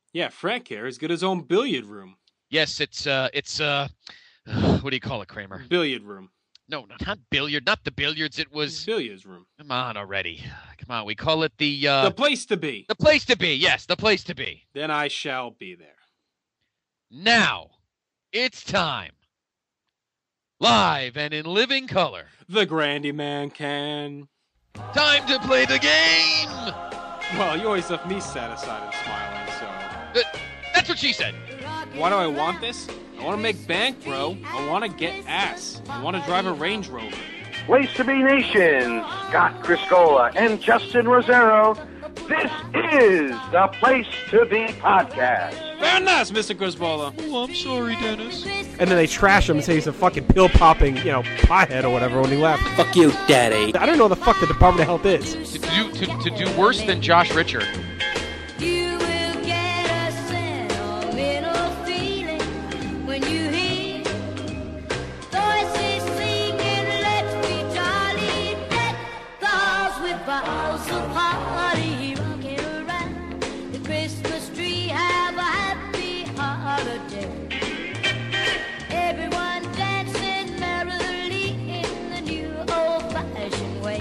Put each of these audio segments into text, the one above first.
Yeah, Frank here has got his own billiard room. Yes, it's what do you call it, Kramer? Billiard room. No, not billiard, not the billiards. It was. Billiards room. Come on already. Come on, we call it the place to be. The place to be. Yes, the place to be. Then I shall be there. Now, it's time. Live and in living color. The Grandy Man can. Time to play the game. Well, you always left me satisfied and smiling, so. That's what she said. Why do I want this? I want to make bank, bro. I want to get ass. I want to drive a Range Rover. Place to be Nation, Scott Criscola and Justin Rosero. This is the Place to Be podcast. Very nice, Mr. Crisbola. Oh, I'm sorry, Dennis. And then they trash him and say he's a fucking pill-popping, pothead or whatever when he left. Fuck you, Daddy. I don't know what the fuck the Department of Health is. To do worse than Josh Richard. You will get a sentimental feeling when you hear voices singing, let's be jolly, deck the halls with boughs of holly, rocking around the Christmas tree, have a happy holiday. Everyone dancing merrily in the new old-fashioned way.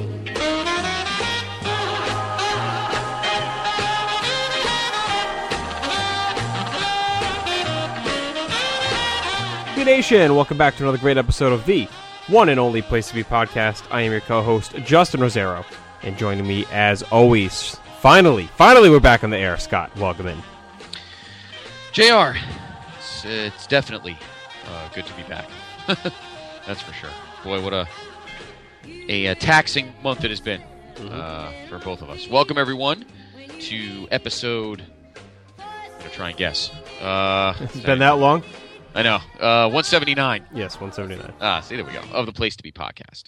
Hey Nation, welcome back to another great episode of the one and only Place to Be podcast. I am your co-host, Justin Rosero, and joining me as always, finally we're back on the air. Scott, welcome in. JR, it's definitely good to be back. That's for sure. Boy, what a taxing month it has been for both of us. Welcome, everyone, to episode... I'm going to try and guess. It's been that long? I know. 179. Yes, 179. See, there we go. Of the Place to Be podcast.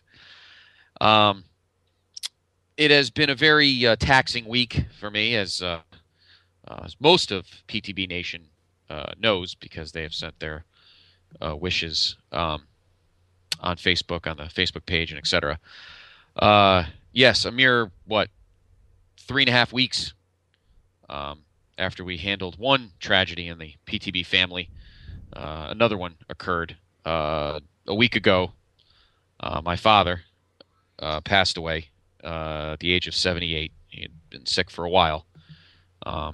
It has been a very taxing week for me, as most of PTB Nation knows, because they have sent their wishes on Facebook, on the Facebook page, and etc. Yes, a mere, 3.5 weeks after we handled one tragedy in the PTB family. Another one occurred a week ago. My father passed away at the age of 78. He had been sick for a while. So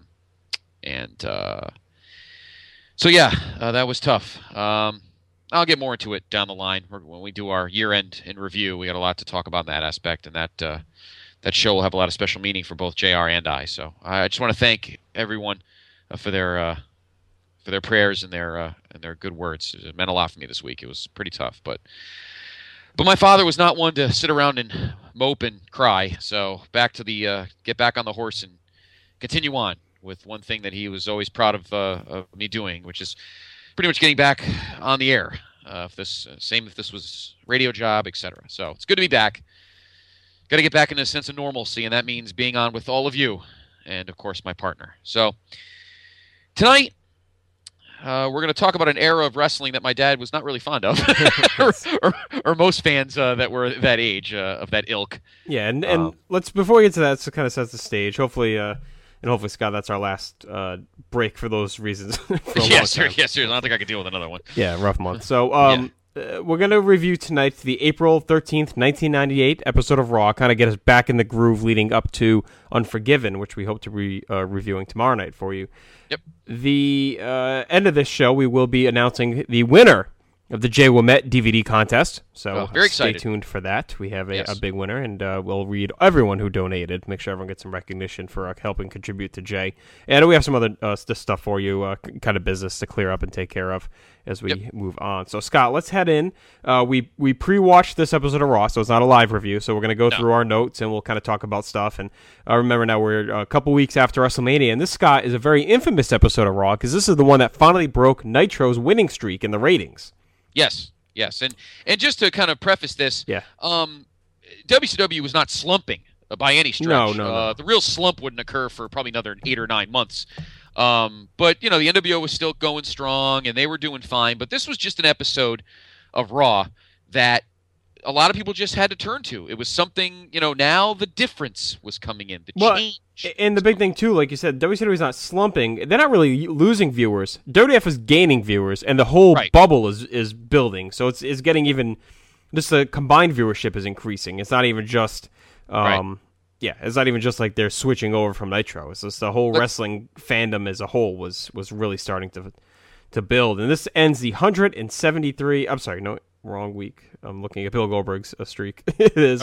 that was tough. I'll get more into it down the line. When we do our year-end in review, we got a lot to talk about in that aspect, and that show will have a lot of special meaning for both JR and I. So I just want to thank everyone for their prayers and their good words. It meant a lot for me this week. It was pretty tough, but my father was not one to sit around and mope and cry. So get back on the horse and continue on with one thing that he was always proud of me doing, which is pretty much getting back on the air. If this was radio job, etc. So it's good to be back. Got to get back into a sense of normalcy, and that means being on with all of you, and of course my partner. So tonight, we're going to talk about an era of wrestling that my dad was not really fond of, or most fans that were that age, of that ilk. Yeah, and let's, before we get to that, so kind of sets the stage. Hopefully, Scott, that's our last break for those reasons. Yes, sir. I don't think I could deal with another one. Yeah, rough month. So, we're going to review tonight the April 13th, 1998 episode of Raw, kind of get us back in the groove leading up to Unforgiven, which we hope to be reviewing tomorrow night for you. Yep. The end of this show, we will be announcing the winner of the Jay Wimette DVD contest. So very excited. Stay tuned for that. We have a Yes. big winner, and we'll read everyone who donated, make sure everyone gets some recognition for helping contribute to Jay. And we have some other stuff for you, kind of business to clear up and take care of as we move on. So, Scott, let's head in. We pre-watched this episode of Raw, so it's not a live review, so we're going to go through our notes, and we'll kind of talk about stuff. And remember now, we're a couple weeks after WrestleMania, and this, Scott, is a very infamous episode of Raw, because this is the one that finally broke Nitro's winning streak in the ratings. Yes, and just to kind of preface this, WCW was not slumping by any stretch. No. The real slump wouldn't occur for probably another 8 or 9 months. But the NWO was still going strong, and they were doing fine. But this was just an episode of Raw that a lot of people just had to turn to. It was something, now the difference was coming in, the Well, change. And the big thing, too, like you said, WCW's not slumping. They're not really losing viewers. WWF is gaining viewers, and the whole Right. bubble is building. So it's getting even, just the combined viewership is increasing. It's not even just, it's not even just like they're switching over from Nitro. It's just the whole wrestling fandom as a whole was really starting to build. And this ends the 173, I'm sorry, no, wrong week. I'm looking at Bill Goldberg's streak. It is,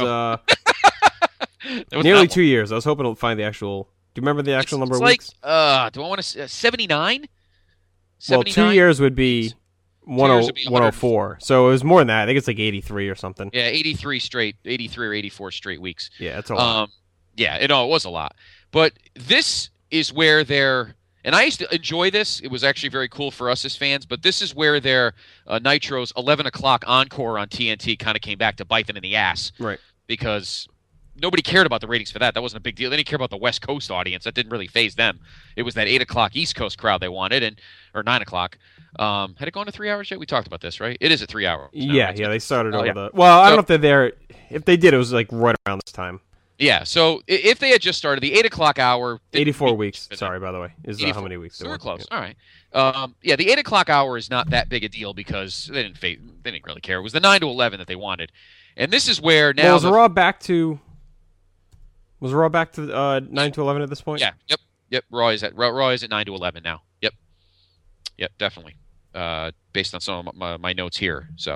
It was nearly that 2 years. I was hoping to find the actual. Do you remember the actual number of like, weeks? do I want to say 79? Well, 2 years would be years would be 104. So it was more than that. I think it's like 83 or something. Yeah, 83 or 84 straight weeks. Yeah, it's a lot. It was a lot. But this is where they're, and I used to enjoy this. It was actually very cool for us as fans, but this is where their Nitro's 11 o'clock encore on TNT kind of came back to bite them in the ass. Right. Because nobody cared about the ratings for that. That wasn't a big deal. They didn't care about the West Coast audience. That didn't really faze them. It was that 8 o'clock East Coast crowd they wanted, or 9 o'clock. Had it gone to 3 hours yet? We talked about this, right? It is at 3 hours. now, Yeah, right? they started over yeah. the. Well, I So- don't know if they're there. If they did, it was like right around this time. Yeah, so if they had just started the 8 o'clock hour... 84 weeks. for them. Sorry, by the way, is how 84. many weeks? So it we're was. close. All right. The 8 o'clock hour is not that big a deal because they didn't really care. It was the 9 to 11 that they wanted. And this is where now... Well, was Raw back to? Was Raw back to 9 to 11 at this point? Yeah, yep. Raw is at 9 to 11 now. Yep, definitely. Based on some of my notes here. So,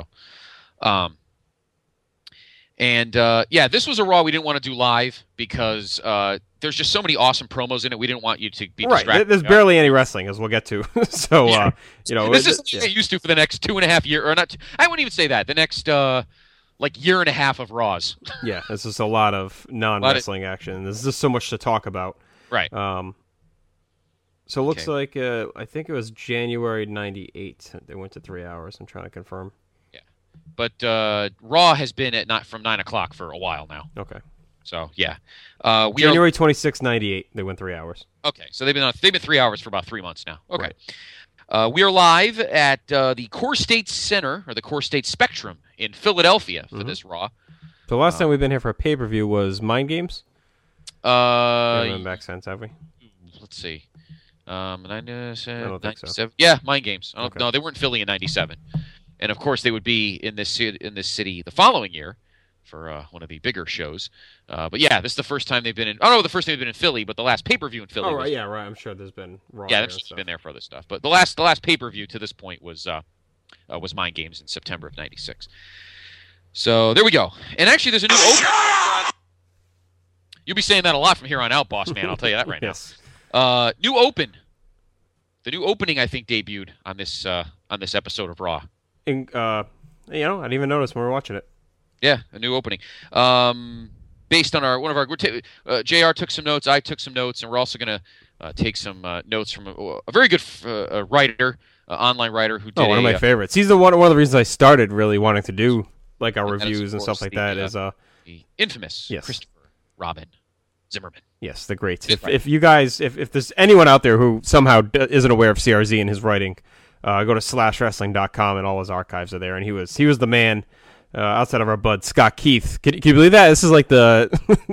this was a Raw we didn't want to do live because there's just so many awesome promos in it. We didn't want you to be Right. distracted. There's barely any wrestling, as we'll get to. So, Yeah. This is it- something they used to for the next 2.5 years, or not. I wouldn't even say that. The next year and a half of Raws. Yeah, this is a lot of non-wrestling action. There's just so much to talk about. Right. So it looks Okay. like I think it was January '98. They went to 3 hours. I'm trying to confirm. But Raw has been at from 9 o'clock for a while now. Okay. So yeah, January 26, '98. They went 3 hours. Okay, so they've been 3 hours for about 3 months now. Okay. We are live at the Core State Center, or the Core State Spectrum in Philadelphia for this Raw. So the last time we've been here for a pay-per-view was Mind Games. We haven't been back since, have we? Let's see. don't think so. 97. Yeah, Mind Games. Okay. No, they weren't in Philly in 97. And of course they would be in this city the following year for one of the bigger shows. But yeah, this is the first time they've been in. I don't know the first time they've been in Philly, but the last pay-per-view in Philly. Oh, was, right. Yeah, right. I'm sure there's been Raw. Yeah, there they've and just stuff. been there for other stuff. But the last pay-per-view to this point was Mind Games in September of '96. So there we go. And actually, there's a new open. You'll be saying that a lot from here on out, boss man. I'll tell you that right Yes. now. New open. The new opening, I think, debuted on this episode of Raw. And, I didn't even notice when we were watching it. Yeah, a new opening. Based on JR took some notes, I took some notes, and we're also going to take some notes from a very good writer, online writer who did One of my favorites. He's one of the reasons I started really wanting to do like our And that is, reviews of and stuff course, like the, that. Is the infamous Yes. Christopher Robin Zimmerman. yes, the great. Good If you guys, if there's anyone out there who somehow isn't aware of CRZ and his writing, go to slashwrestling.com and all his archives are there. And he was the man. Outside of our bud Scott Keith, can you believe that? This is like the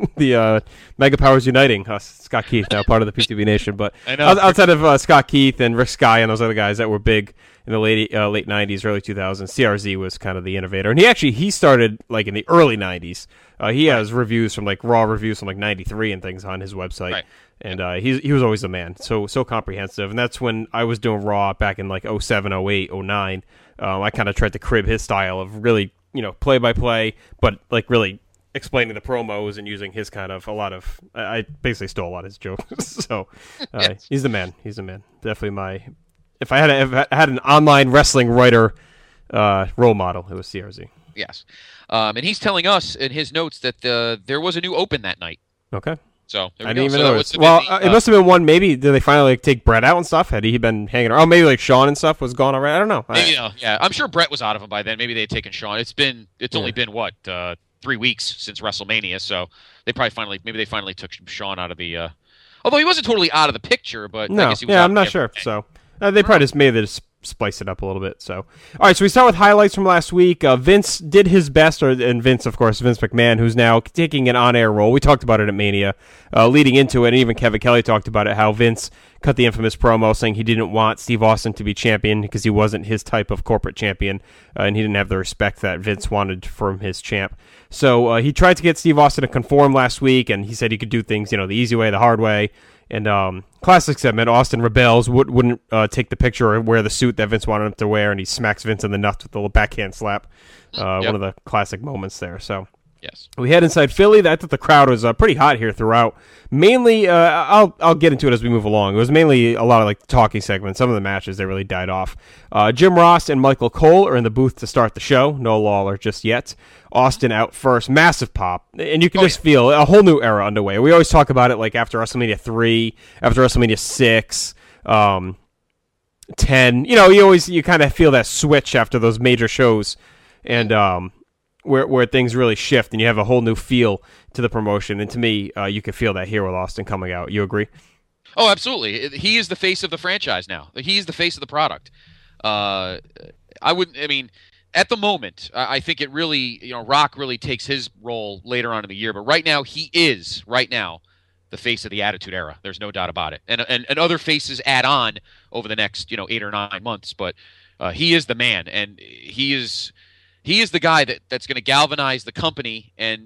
Mega Powers Uniting us. Scott Keith now part of the PTB Nation, but I know. outside of Scott Keith and Rick Sky and those other guys that were big in the late '90s, early 2000s, CRZ was kind of the innovator, and he started like in the early '90s. He has reviews from like Raw reviews from like '93 and things on his website. Right. And he was always the man, so comprehensive, and that's when I was doing Raw back in like 07, 08, 09. I kind of tried to crib his style of really, play by play, but like really explaining the promos and using his kind of I basically stole a lot of his jokes. So Yes. he's the man. He's the man. Definitely if I had an online wrestling writer role model, it was CRZ. Yes, and he's telling us in his notes that there was a new open that night. Okay. So there we I go. didn't even So that notice. was Well, it must have been one. Maybe did they finally take Brett out and stuff? Had he been hanging around? Oh, maybe like Sean and stuff was gone already. I don't know. Maybe, yeah, I'm sure Brett was out of him by then. Maybe they had taken Sean. It's only been what 3 weeks since WrestleMania, so they finally took Sean out of the. Although he wasn't totally out of the picture, but I No, guess he was yeah, out I'm not there. sure. So they probably just made spice it up a little bit. So, all right, so we start with highlights from last week. Vince did his best, and Vince, of course, Vince McMahon, who's now taking an on-air role. We talked about it at Mania, leading into it, and even Kevin Kelly talked about it, how Vince cut the infamous promo saying he didn't want Steve Austin to be champion because he wasn't his type of corporate champion, and he didn't have the respect that Vince wanted from his champ. So he tried to get Steve Austin to conform last week, and he said he could do things, the easy way, the hard way. And classic segment, Austin rebels, wouldn't take the picture or wear the suit that Vince wanted him to wear, and he smacks Vince in the nuts with a little backhand slap. One of the classic moments there. So yes, we head inside Philly. I thought the crowd was pretty hot here throughout. Mainly, I'll get into it as we move along. It was mainly a lot of like talking segments. Some of the matches, they really died off. Jim Ross and Michael Cole are in the booth to start the show. No Lawler just yet. Austin out first. Massive pop. And you can just feel a whole new era underway. We always talk about it like after WrestleMania 3, after WrestleMania 6, 10. You kind of feel that switch after those major shows. And where things really shift and you have a whole new feel to the promotion. And to me, you can feel that here with Austin coming out. You agree? Oh, absolutely. He is the face of the franchise now. He is the face of the product. At the moment, I think it really, Rock really takes his role later on in the year. But right now, he is, the face of the Attitude Era. There's no doubt about it. And other faces add on over the next, 8 or 9 months. But he is the man, and he is the guy that's going to galvanize the company and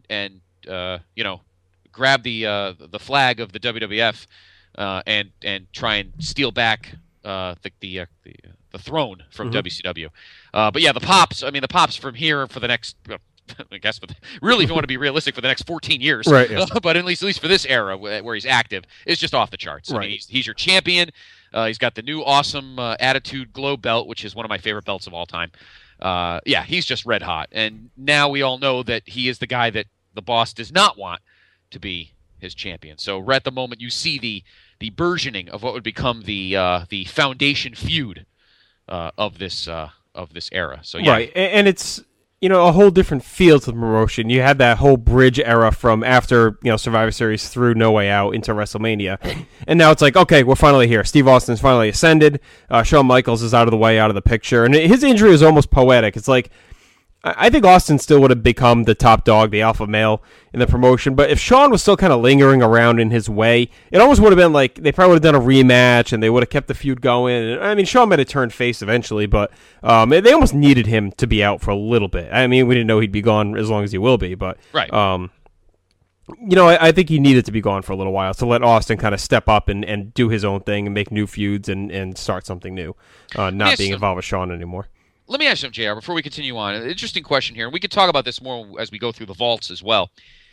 grab the flag of the WWF and try and steal back the throne from WCW. But yeah, the pops from here for the next, I guess, really, if you want to be realistic, for the next 14 years, right? Yeah. But at least for this era where he's active, is just off the charts. Right. I mean, he's your champion. He's got the new awesome Attitude Glow belt, which is one of my favorite belts of all time. He's just red hot. And now we all know that he is the guy that the boss does not want to be his champion. So right at the moment, you see the burgeoning of what would become the foundation feud of this era. So yeah. Right, and it's a whole different feel to the promotion. You had that whole bridge era from after Survivor Series through No Way Out into WrestleMania, and now it's like, okay, we're finally here. Steve Austin's finally ascended. Shawn Michaels is out of the way, out of the picture, and his injury is almost poetic. It's like, I think Austin still would have become the top dog, the alpha male in the promotion, but if Shawn was still kind of lingering around in his way, it almost would have been like they probably would have done a rematch and they would have kept the feud going. I mean, Shawn might have turned face eventually, but they almost needed him to be out for a little bit. I mean, we didn't know he'd be gone as long as he will be, but right. I think he needed to be gone for a little while to let Austin kind of step up and do his own thing and make new feuds and start something new, not being involved with Shawn anymore. Let me ask you something, JR, before we continue on. An interesting question here, and we could talk about this more as we go through the vaults as well.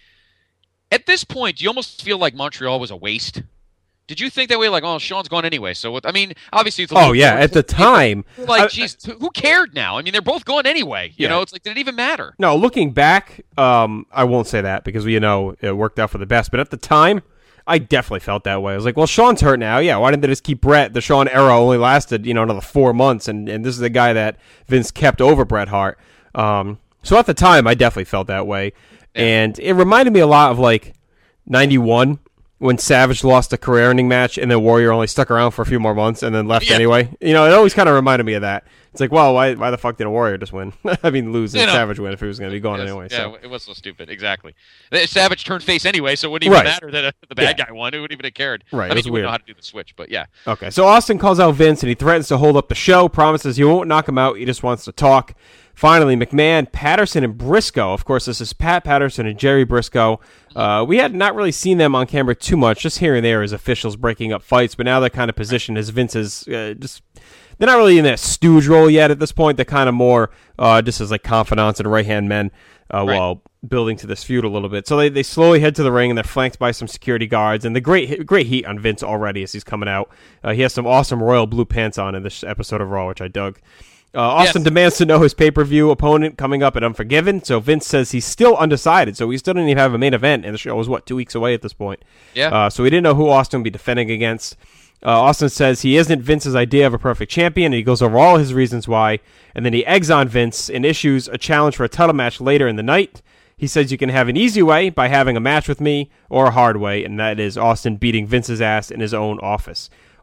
At this point, do you almost feel like Montreal was a waste? Did you think that way, like, oh, Shawn's gone anyway? So, obviously, it's a little... Oh, yeah, at the time... Like, geez, who cared now? I mean, they're both gone anyway. You know, it's like, did it even matter? No, looking back, I won't say that because, it worked out for the best. But at the time, I definitely felt that way. I was like, well, Shawn's hurt now. Yeah, why didn't they just keep Bret? The Shawn era only lasted, another 4 months, and this is the guy that Vince kept over Bret Hart. So at the time, I definitely felt that way. Yeah. And it reminded me a lot of, like, 91, when Savage lost a career-ending match, and then Warrior only stuck around for a few more months and then left anyway. It always kind of reminded me of that. It's like, well, why the fuck did a Warrior just win? Lose and Savage win if he was going to be gone anyway. Yeah, so. It was so stupid. Exactly. Savage turned face anyway, so it wouldn't even matter that the bad guy won. It wouldn't even have cared. Right, he wouldn't know how to do the switch, but yeah. Okay, so Austin calls out Vince, and he threatens to hold up the show, promises he won't knock him out, he just wants to talk. Finally, McMahon, Patterson, and Briscoe. Of course, this is Pat Patterson and Jerry Briscoe. We had not really seen them on camera too much, just here and there as officials breaking up fights, but now they're kind of positioned as Vince's they're not really in that stooge role yet at this point. They're kind of more just as like confidants and right-hand men while building to this feud a little bit. So they slowly head to the ring, and they're flanked by some security guards, and the great heat on Vince already as he's coming out. He has some awesome royal blue pants on in this episode of Raw, which I dug. Austin demands to know his pay-per-view opponent coming up at Unforgiven, so Vince says he's still undecided, so we still didn't even have a main event, and the show was, 2 weeks away at this point. Yeah. So we didn't know who Austin would be defending against. Austin says he isn't Vince's idea of a perfect champion, and he goes over all his reasons why, and then he eggs on Vince and issues a challenge for a title match later in the night. He says you can have an easy way by having a match with me, or a hard way, and that is Austin beating Vince's ass in his own office.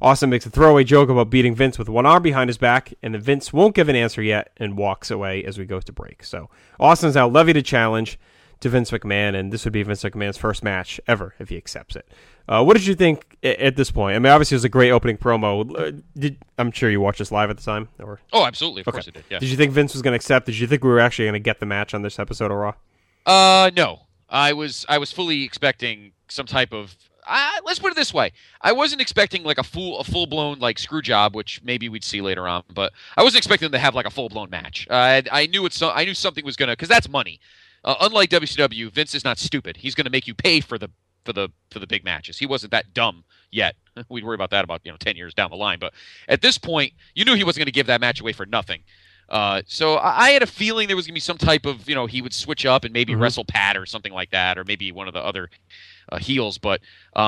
Austin makes a throwaway joke about beating Vince with one arm behind his back, and then Vince won't give an answer yet and walks away as we go to break. So Austin's now levied a challenge to Vince McMahon, and this would be Vince McMahon's first match ever if he accepts it. What did you think at this point? I mean, obviously it was a great opening promo. I'm sure you watched this live at the time, or Oh, absolutely. Of course it did. Yeah. did you think Vince was going to accept? Did you think we were actually going to get the match on this episode of Raw? No. I was fully expecting some type of. Let's put it this way: I wasn't expecting like a full blown like screw job, which maybe we'd see later on. But I wasn't expecting them to have like a full blown match. I knew I knew something was gonna, because that's money. Unlike WCW, Vince is not stupid. He's gonna make you pay for the big matches. He wasn't that dumb yet. We'd worry about that about 10 years down the line. But at this point, you knew he wasn't going to give that match away for nothing. So I had a feeling there was going to be some type of, he would switch up and maybe wrestle Pat or something like that, or maybe one of the other heels. But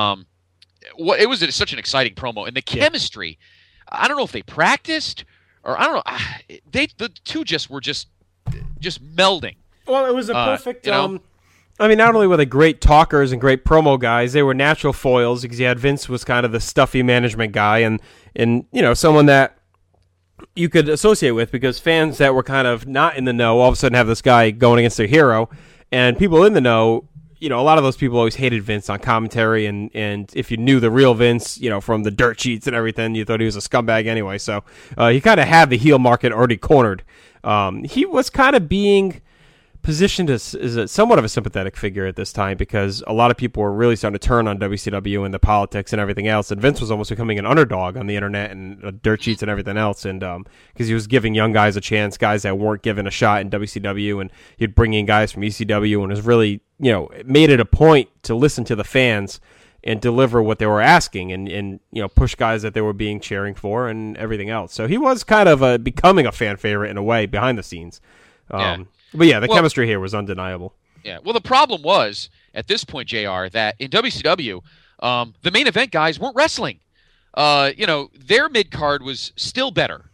it was such an exciting promo, and the chemistry. I don't know if they practiced, or I don't know. The two were just melding. Well, it was a perfect. I mean, not only were they great talkers and great promo guys, they were natural foils, because you had Vince was kind of the stuffy management guy, and someone that you could associate with, because fans that were kind of not in the know all of a sudden have this guy going against their hero, and people in the know, a lot of those people always hated Vince on commentary, and if you knew the real Vince, from the dirt sheets and everything, you thought he was a scumbag anyway. So he kind of had the heel market already cornered. He was kind of being positioned as somewhat of a sympathetic figure at this time, because a lot of people were really starting to turn on WCW and the politics and everything else, and Vince was almost becoming an underdog on the internet and dirt sheets and everything else, and because he was giving young guys a chance, guys that weren't given a shot in WCW, and he'd bring in guys from ECW, and was really made it a point to listen to the fans and deliver what they were asking, and push guys that they were being cheering for and everything else. So he was kind of becoming a fan favorite in a way behind the scenes. But yeah, the chemistry here was undeniable. Yeah. Well, the problem was at this point, JR, that in WCW, the main event guys weren't wrestling. Their mid card was still better.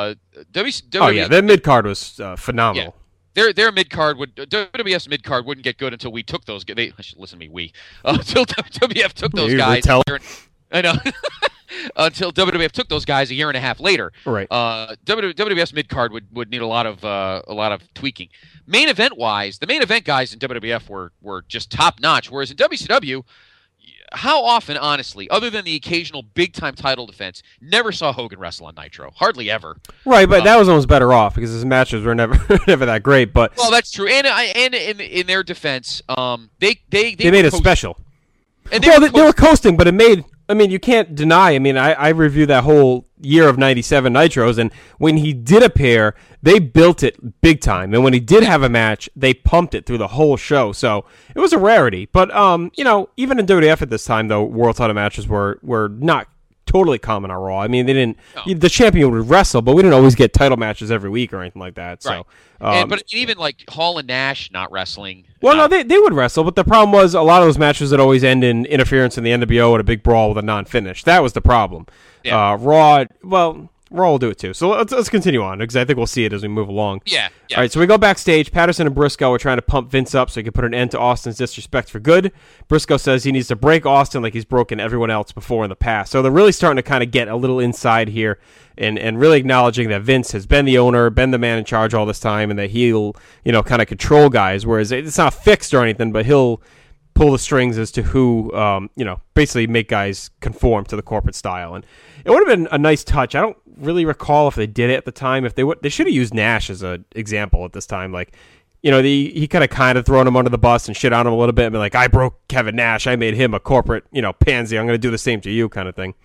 WCW. Their mid card was phenomenal. Yeah. Their mid card WWF's mid card wouldn't get good until we took those. Listen to me. Until WWF took those guys. I know. Until WWF took those guys a year and a half later. Right. WWF's mid card would need a lot of tweaking. Main event wise, the main event guys in WWF were just top notch. Whereas in WCW, how often, honestly, other than the occasional big time title defense, never saw Hogan wrestle on Nitro. Hardly ever. Right, but that was almost better off, because his matches were never that great. But well, that's true. And in their defense, they made it special. And they were coasting, but it made. I mean, you can't deny. I mean, I reviewed that whole year of '97 Nitros, and when he did appear, they built it big time. And when he did have a match, they pumped it through the whole show. So it was a rarity. But even in WWF at this time, though, world title matches were not totally common on Raw. I mean, they didn't. No. The champion would wrestle, but we didn't always get title matches every week or anything like that. So, right. But even like Hall and Nash not wrestling. Well, no, they would wrestle, but the problem was a lot of those matches would always end in interference in the NWO and a big brawl with a non-finish. That was the problem. Yeah. Raw will do it too. So let's continue on, because I think we'll see it as we move along. Yeah. All right, so we go backstage. Patterson and Briscoe are trying to pump Vince up so he can put an end to Austin's disrespect for good. Briscoe says he needs to break Austin like he's broken everyone else before in the past. So they're really starting to kind of get a little inside here, and really acknowledging that Vince has been the owner, been the man in charge all this time, and that he'll kind of control guys, whereas it's not fixed or anything, but he'll pull the strings as to who, basically make guys conform to the corporate style. And it would have been a nice touch. I don't really recall if they did it at the time. If they should have used Nash as an example at this time. Like, he kind of thrown him under the bus and shit on him a little bit and be like, I broke Kevin Nash. I made him a corporate, pansy. I'm going to do the same to you, kind of thing.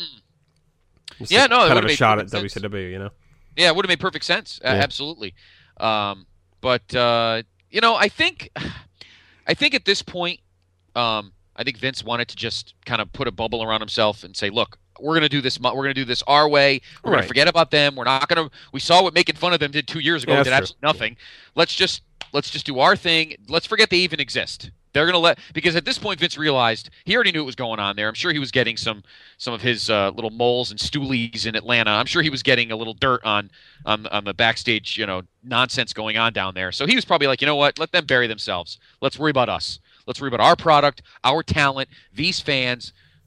Yeah, no, kind of a shot at WCW, Yeah, it would have made perfect sense. Absolutely. But I think at this point, I think Vince wanted to just kind of put a bubble around himself and say, "Look, we're going to do this. We're going to do this our way. We're going to forget about them. We're not going to. We saw what making fun of them did 2 years ago. Did absolutely nothing. Let's just do our thing. Let's forget they even exist." They're going to because at this point Vince realized he already knew what was going on there. I'm sure he was getting some of his little moles and stoolies in Atlanta. I'm sure he was getting a little dirt on the backstage, nonsense going on down there. So he was probably like, you know what? Let them bury themselves. Let's worry about us. Let's worry about our product, our talent, these fans.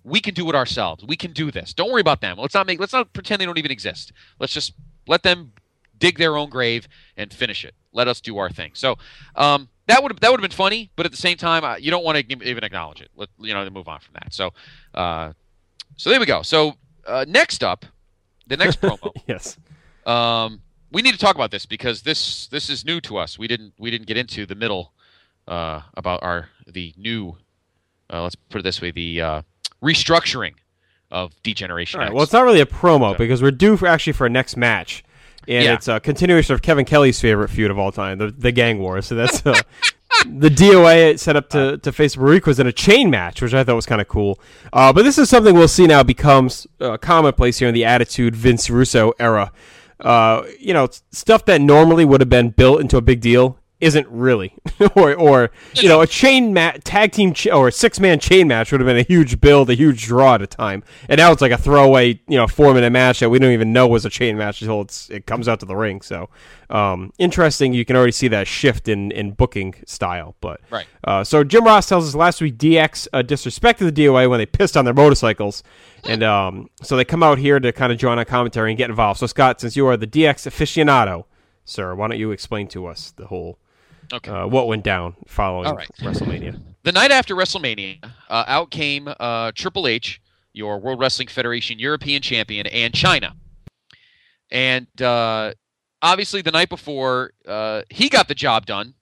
we can do it ourselves. We can do this. Don't worry about them. Let's not pretend they don't even exist. Let's just let them dig their own grave and finish it. Let us do our thing. So that would have been funny, but at the same time, you don't want to even acknowledge it. Move on from that. So there we go. So next up, the next promo. Yes. We need to talk about this because this is new to us. We didn't get into the middle about the new. Let's put it this way: the restructuring of Degeneration All right, X. well, it's not really a promo because we're due for a next match, and it's a continuation of Kevin Kelly's favorite feud of all time, the Gang War. So that's the DOA set up to face Bariquas in a chain match, which I thought was kind of cool. But this is something we'll see now becomes commonplace here in the Attitude Vince Russo era. Stuff that normally would have been built into a big deal isn't really, or a tag team or a 6-man chain match would have been a huge build, a huge draw at a time, and now it's like a throwaway 4-minute match that we don't even know was a chain match until it comes out to the ring. So interesting. You can already see that shift in booking style. But right. So Jim Ross tells us last week DX disrespected the DOA when they pissed on their motorcycles, and so they come out here to kind of join on commentary and get involved. So Scott, since you are the DX aficionado, sir, why don't you explain to us the whole what went down following WrestleMania? The night after WrestleMania, out came Triple H, your World Wrestling Federation European Champion, and China. And obviously the night before, he got the job done,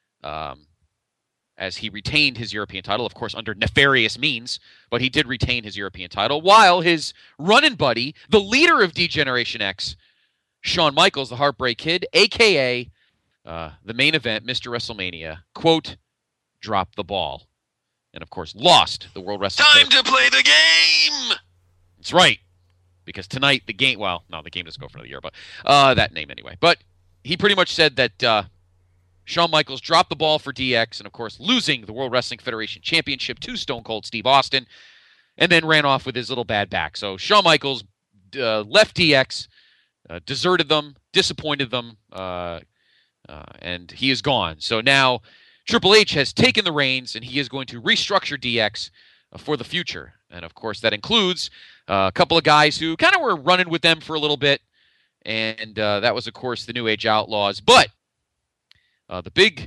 as he retained his European title, of course, under nefarious means, but he did retain his European title, while his running buddy, the leader of Degeneration X, Shawn Michaels, the Heartbreak Kid, a.k.a. The main event, Mr. WrestleMania, quote, dropped the ball. And, of course, lost the World Wrestling Time to play the game! That's right. Because tonight, the game doesn't go for another year, but that name anyway. But he pretty much said that Shawn Michaels dropped the ball for DX and, of course, losing the World Wrestling Federation Championship to Stone Cold Steve Austin, and then ran off with his little bad back. So Shawn Michaels left DX, deserted them, disappointed them, and he is gone. So now Triple H has taken the reins, and he is going to restructure DX for the future. And, of course, that includes a couple of guys who kind of were running with them for a little bit. And that was, of course, the New Age Outlaws. But the big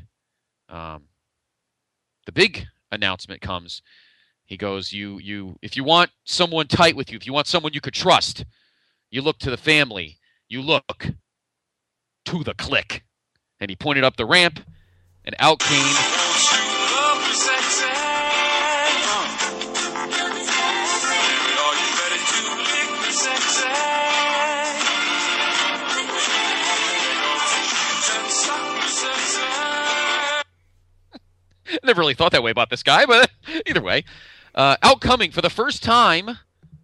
announcement comes. He goes, if you want someone tight with you, if you want someone you could trust, you look to the family. You look to the Clique. And he pointed up the ramp, and out came never really thought that way about this guy, but either way. Outcoming for the first time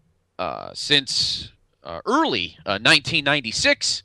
since early 1996,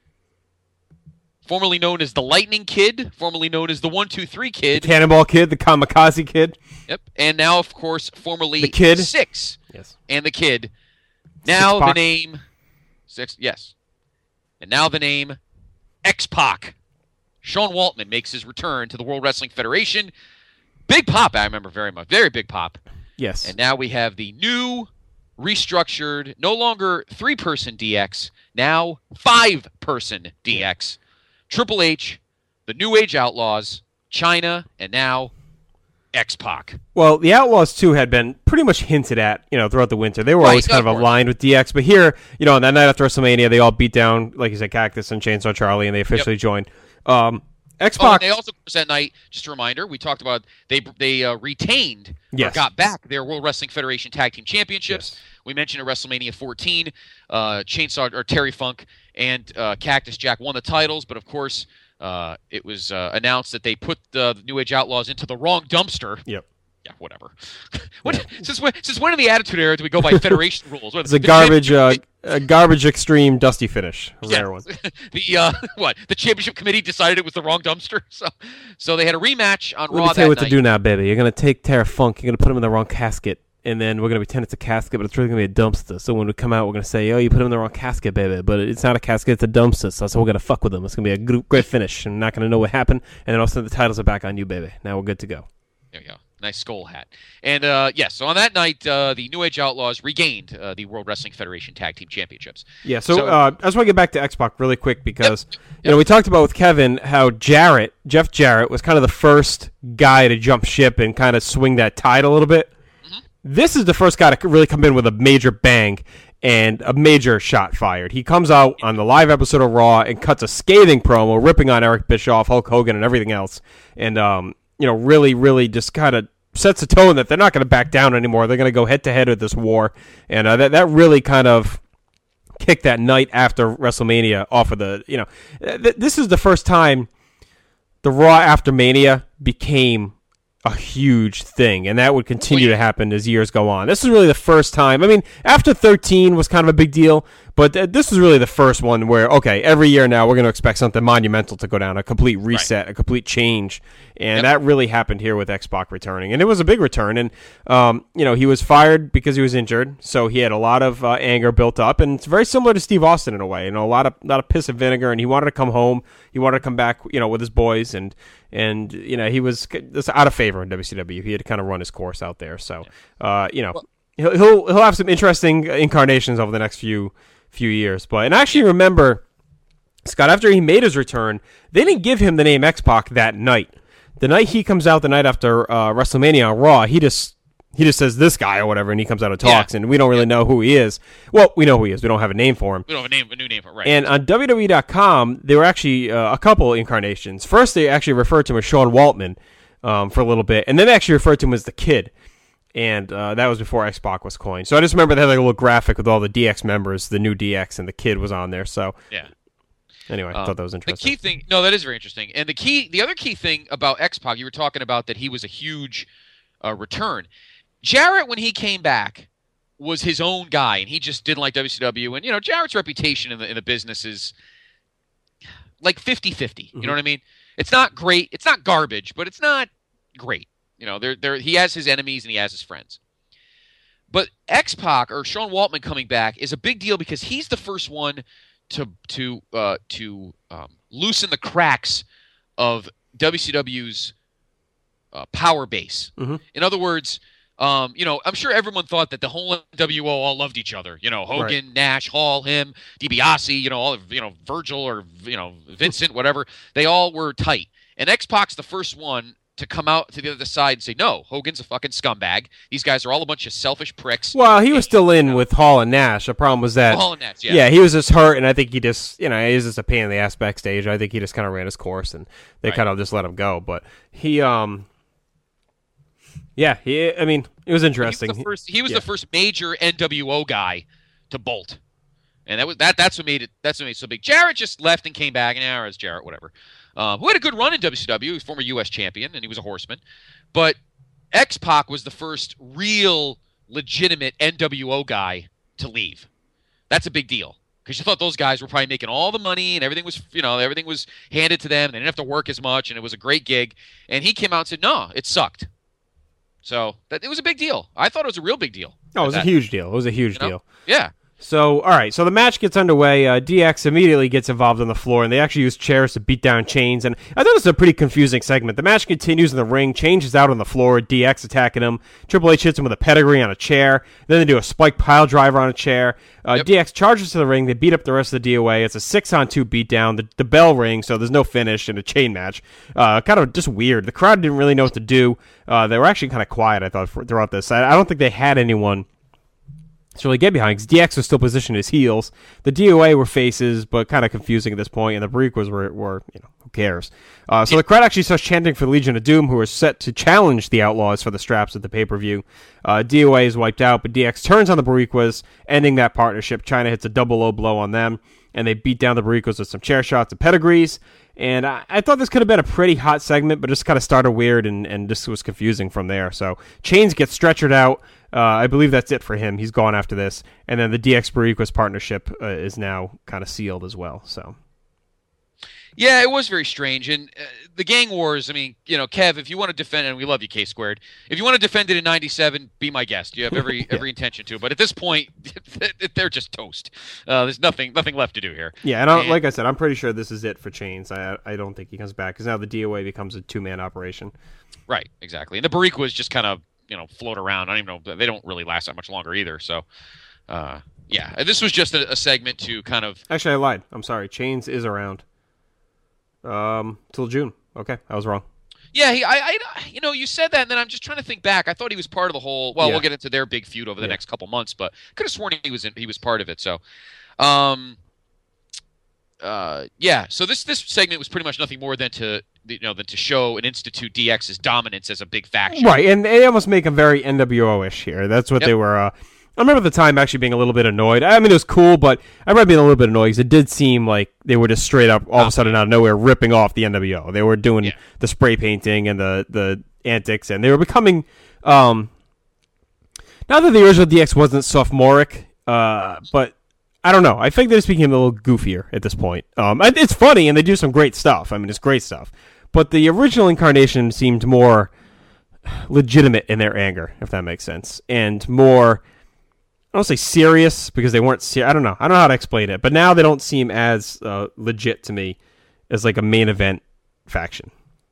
formerly known as the Lightning Kid, formerly known as the 1-2-3 Kid. The Cannonball Kid, the Kamikaze Kid. Yep. And now, of course, formerly the Kid. Six. Yes. And the Kid. Now Six-Pac. the name Six. Yes. And now the name X-Pac. Sean Waltman makes his return to the World Wrestling Federation. Big pop, I remember very much. Very big pop. Yes. And now we have the new, restructured, no longer 3-person DX, now 5-person DX. Triple H, the New Age Outlaws, China, and now X-Pac. Well, the Outlaws, too, had been pretty much hinted at, throughout the winter. They were Right, always kind of of course. aligned with DX. But here, on that night after WrestleMania, they all beat down, like you said, Cactus and Chainsaw Charlie, and they officially joined. X-Pac. They also, of course, that night, just a reminder, we talked about they retained or got back their World Wrestling Federation Tag Team Championships. Yes. We mentioned at WrestleMania 14, Chainsaw or Terry Funk and Cactus Jack won the titles, but of course, it was announced that they put the New Age Outlaws into the wrong dumpster. Yep. Yeah, whatever. Since when in the Attitude Era do we go by Federation rules? It's a garbage extreme dusty finish. Rare one. The championship committee decided it was the wrong dumpster. So they had a rematch on Let Raw me tell you that what night. to do now, baby. You're going to take Terra Funk, you're going to put him in the wrong casket, and then we're going to pretend it's a casket, but it's really going to be a dumpster. So when we come out, we're going to say, you put him in the wrong casket, baby. But it's not a casket, it's a dumpster. So we're going to fuck with him. It's going to be a great finish. I'm not going to know what happened, and then all of a sudden the titles are back on you, baby. Now we're good to go. There you go. Nice skull hat. And yes, so on that night, the New Age Outlaws regained the World Wrestling Federation Tag Team Championships. Yeah, so I just want to get back to X-Pac really quick because you know we talked about with Kevin how Jeff Jarrett was kind of the first guy to jump ship and kind of swing that tide a little bit. Mm-hmm. This is the first guy to really come in with a major bang and a major shot fired. He comes out on the live episode of Raw and cuts a scathing promo, ripping on Eric Bischoff, Hulk Hogan, and everything else, and you know, really just kind of sets a tone that they're not going to back down anymore. They're going to go head-to-head with this war, and that really kind of kicked that night after WrestleMania off of the, you know, this is the first time the Raw after Mania became a huge thing, and that would continue to happen as years go on. This is really the first time. I mean, after 13 was kind of a big deal, but this is really the first one where, okay, every year now we're going to expect something monumental to go down, a complete reset, a complete change, and that really happened here with X-Pac returning, and it was a big return, and you know, he was fired because he was injured, so he had a lot of anger built up, and it's very similar to Steve Austin in a way, you know, a lot of piss and vinegar, and he wanted to come home, he wanted to come back, you know, with his boys, and you know, he was just out of favor in WCW. He had to kind of run his course out there, so you know, he'll have some interesting incarnations over the next few years. But and I actually remember, Scott, after he made his return, they didn't give him the name X-Pac that night. The night he comes out, the night after WrestleMania on Raw, he just says this guy or whatever, and he comes out and talks, and we don't really know who he is. Well, we know who he is. We don't have a name for him. We don't have a new name for him, right? And on WWE.com, there were actually a couple incarnations. First, they actually referred to him as Sean Waltman for a little bit, and then they actually referred to him as the Kid. And that was before X-Pac was coined. So I just remember they had like a little graphic with all the DX members, the new DX, and the Kid was on there. So yeah. Anyway, I thought that was interesting. The key thing, no, that is very interesting. And the other key thing about X-Pac, you were talking about that he was a huge return. Jarrett, when he came back, was his own guy, and he just didn't like WCW. And, you know, Jarrett's reputation in the business is like 50-50. You know what I mean? It's not great. It's not garbage, but it's not great. You know, he has his enemies and he has his friends. But X-Pac, or Sean Waltman coming back, is a big deal because he's the first one to loosen the cracks of WCW's power base. In other words, you know, I'm sure everyone thought that the whole NWO all loved each other. You know, Hogan, Nash, Hall, him, DiBiase, you know, all of, you know, Virgil or, you know, Vincent, whatever. They all were tight. And X-Pac's the first one to come out to the other side and say, no, Hogan's a fucking scumbag. These guys are all a bunch of selfish pricks. Well, he was still in with Hall and Nash. The problem was that Hall and Nash, yeah, he was just hurt, and I think he just, you know, he was just a pain in the ass backstage. I think he just kind of ran his course, and they kind of just let him go. But he, I mean, it was interesting. He was the first major NWO guy to bolt, and that's what made it so big. Jarrett just left and came back, and it's Jarrett, whatever. Who had a good run in WCW. He was former U.S. champion, and he was a horseman. But X-Pac was the first real, legitimate NWO guy to leave. That's a big deal. Because you thought those guys were probably making all the money, and everything was handed to them, and they didn't have to work as much, and it was a great gig. And he came out and said, no, it sucked. So it was a big deal. I thought it was a real big deal. Oh, it was a huge deal. It was a huge deal. Yeah. So, all right. So the match gets underway. DX immediately gets involved on the floor, and they actually use chairs to beat down Chains. And I thought it was a pretty confusing segment. The match continues in the ring. Chains is out on the floor. DX attacking him. Triple H hits him with a pedigree on a chair. Then they do a spike pile driver on a chair. DX charges to the ring. They beat up the rest of the DOA. It's a 6-on-2 beatdown. The bell rings, so there's no finish in a chain match. Kind of just weird. The crowd didn't really know what to do. They were actually kind of quiet, I thought, throughout this. I don't think they had anyone to really get behind, because DX was still positioned as heels. The DOA were faces, but kind of confusing at this point, and the Bariquas were you know, who cares? So the crowd actually starts chanting for the Legion of Doom, who are set to challenge the Outlaws for the straps at the pay-per-view. DOA is wiped out, but DX turns on the Bariquas, ending that partnership. China hits a double low blow on them, and they beat down the Bariquas with some chair shots and pedigrees. And I thought this could have been a pretty hot segment, but just kind of started weird and just was confusing from there. So Chains gets stretchered out. I believe that's it for him. He's gone after this. And then the DX Bariquas partnership is now kind of sealed as well. So, Yeah, it was very strange. And the gang wars, I mean, Kev, if you want to defend, and we love you, K Squared, if you want to defend it in 97, be my guest. You have every intention to. But at this point, they're just toast. There's nothing left to do here. Yeah, and like I said, I'm pretty sure this is it for Chains. I don't think he comes back because now the DOA becomes a two-man operation. Right, exactly. And the Bariquas just kind of, float around. I don't even know. They don't really last that much longer either. So, yeah, this was just a segment to kind of... Actually, I lied. I'm sorry. Chains is around. Till June. Okay, I was wrong. Yeah, you said that, and then I'm just trying to think back. I thought he was part of the whole. Well, we'll get into their big feud over the next couple months, but could have sworn he was part of it. So, yeah. So this segment was pretty much nothing more than to show and institute DX's dominance as a big faction. Right, and they almost make him very NWO-ish here. That's what they were. I remember at the time actually being a little bit annoyed. I mean, it was cool, but I remember being a little bit annoyed because it did seem like they were just straight up, all of a sudden out of nowhere, ripping off the NWO. They were doing the spray painting and the antics, and they were becoming... not that the original DX wasn't sophomoric, but I don't know. I think they just became a little goofier at this point. It's funny, and they do some great stuff. I mean, it's great stuff. But the original incarnation seemed more legitimate in their anger, if that makes sense, and more... I don't say serious because they weren't serious. I don't know how to explain it, but now they don't seem as legit to me as like a main event faction.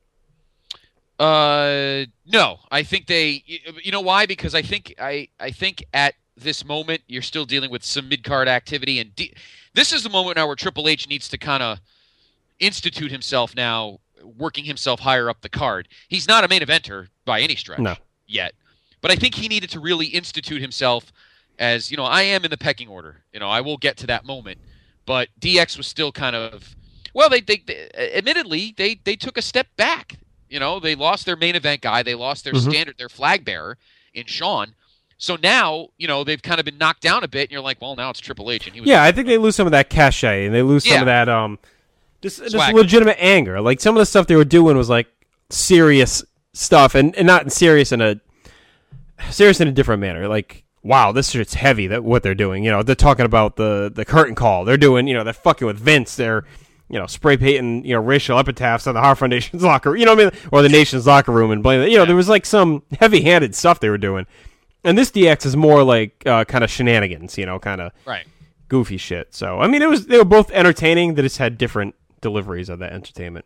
No, I think they. You know why? Because I think at this moment you're still dealing with some mid card activity, and this is the moment now where Triple H needs to kind of institute himself now, working himself higher up the card. He's not a main eventer by any stretch yet, but I think he needed to really institute himself. As I am in the pecking order. I will get to that moment, but DX was still kind of they admittedly they took a step back. They lost their main event guy, they lost their their flag bearer in Shawn. So now they've kind of been knocked down a bit, and you're like, well, now it's Triple H, and he was I think they lose some of that cachet, and they lose some of that just legitimate anger. Like some of the stuff they were doing was like serious stuff, and not serious in a different manner, like. Wow, this shit's heavy. That what they're doing. They're talking about the curtain call. They're doing. They're fucking with Vince. They're spray painting racial epitaphs on the Hart Foundation's locker. What I mean, or the Nation's locker room and blame. There was like some heavy-handed stuff they were doing, and this DX is more like kind of shenanigans. Kind of goofy shit. So I mean, they were both entertaining. They just had different deliveries of that entertainment.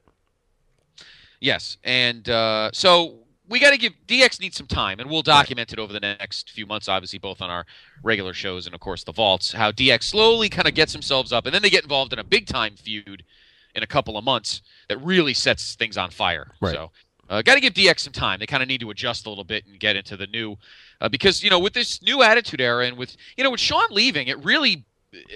Yes, and so. We got to give DX needs some time, and we'll document it over the next few months, obviously, both on our regular shows and, of course, the Vaults, how DX slowly kind of gets themselves up, and then they get involved in a big-time feud in a couple of months that really sets things on fire. Right. So got to give DX some time. They kind of need to adjust a little bit and get into the new because, with this new Attitude Era and with Shawn leaving, it really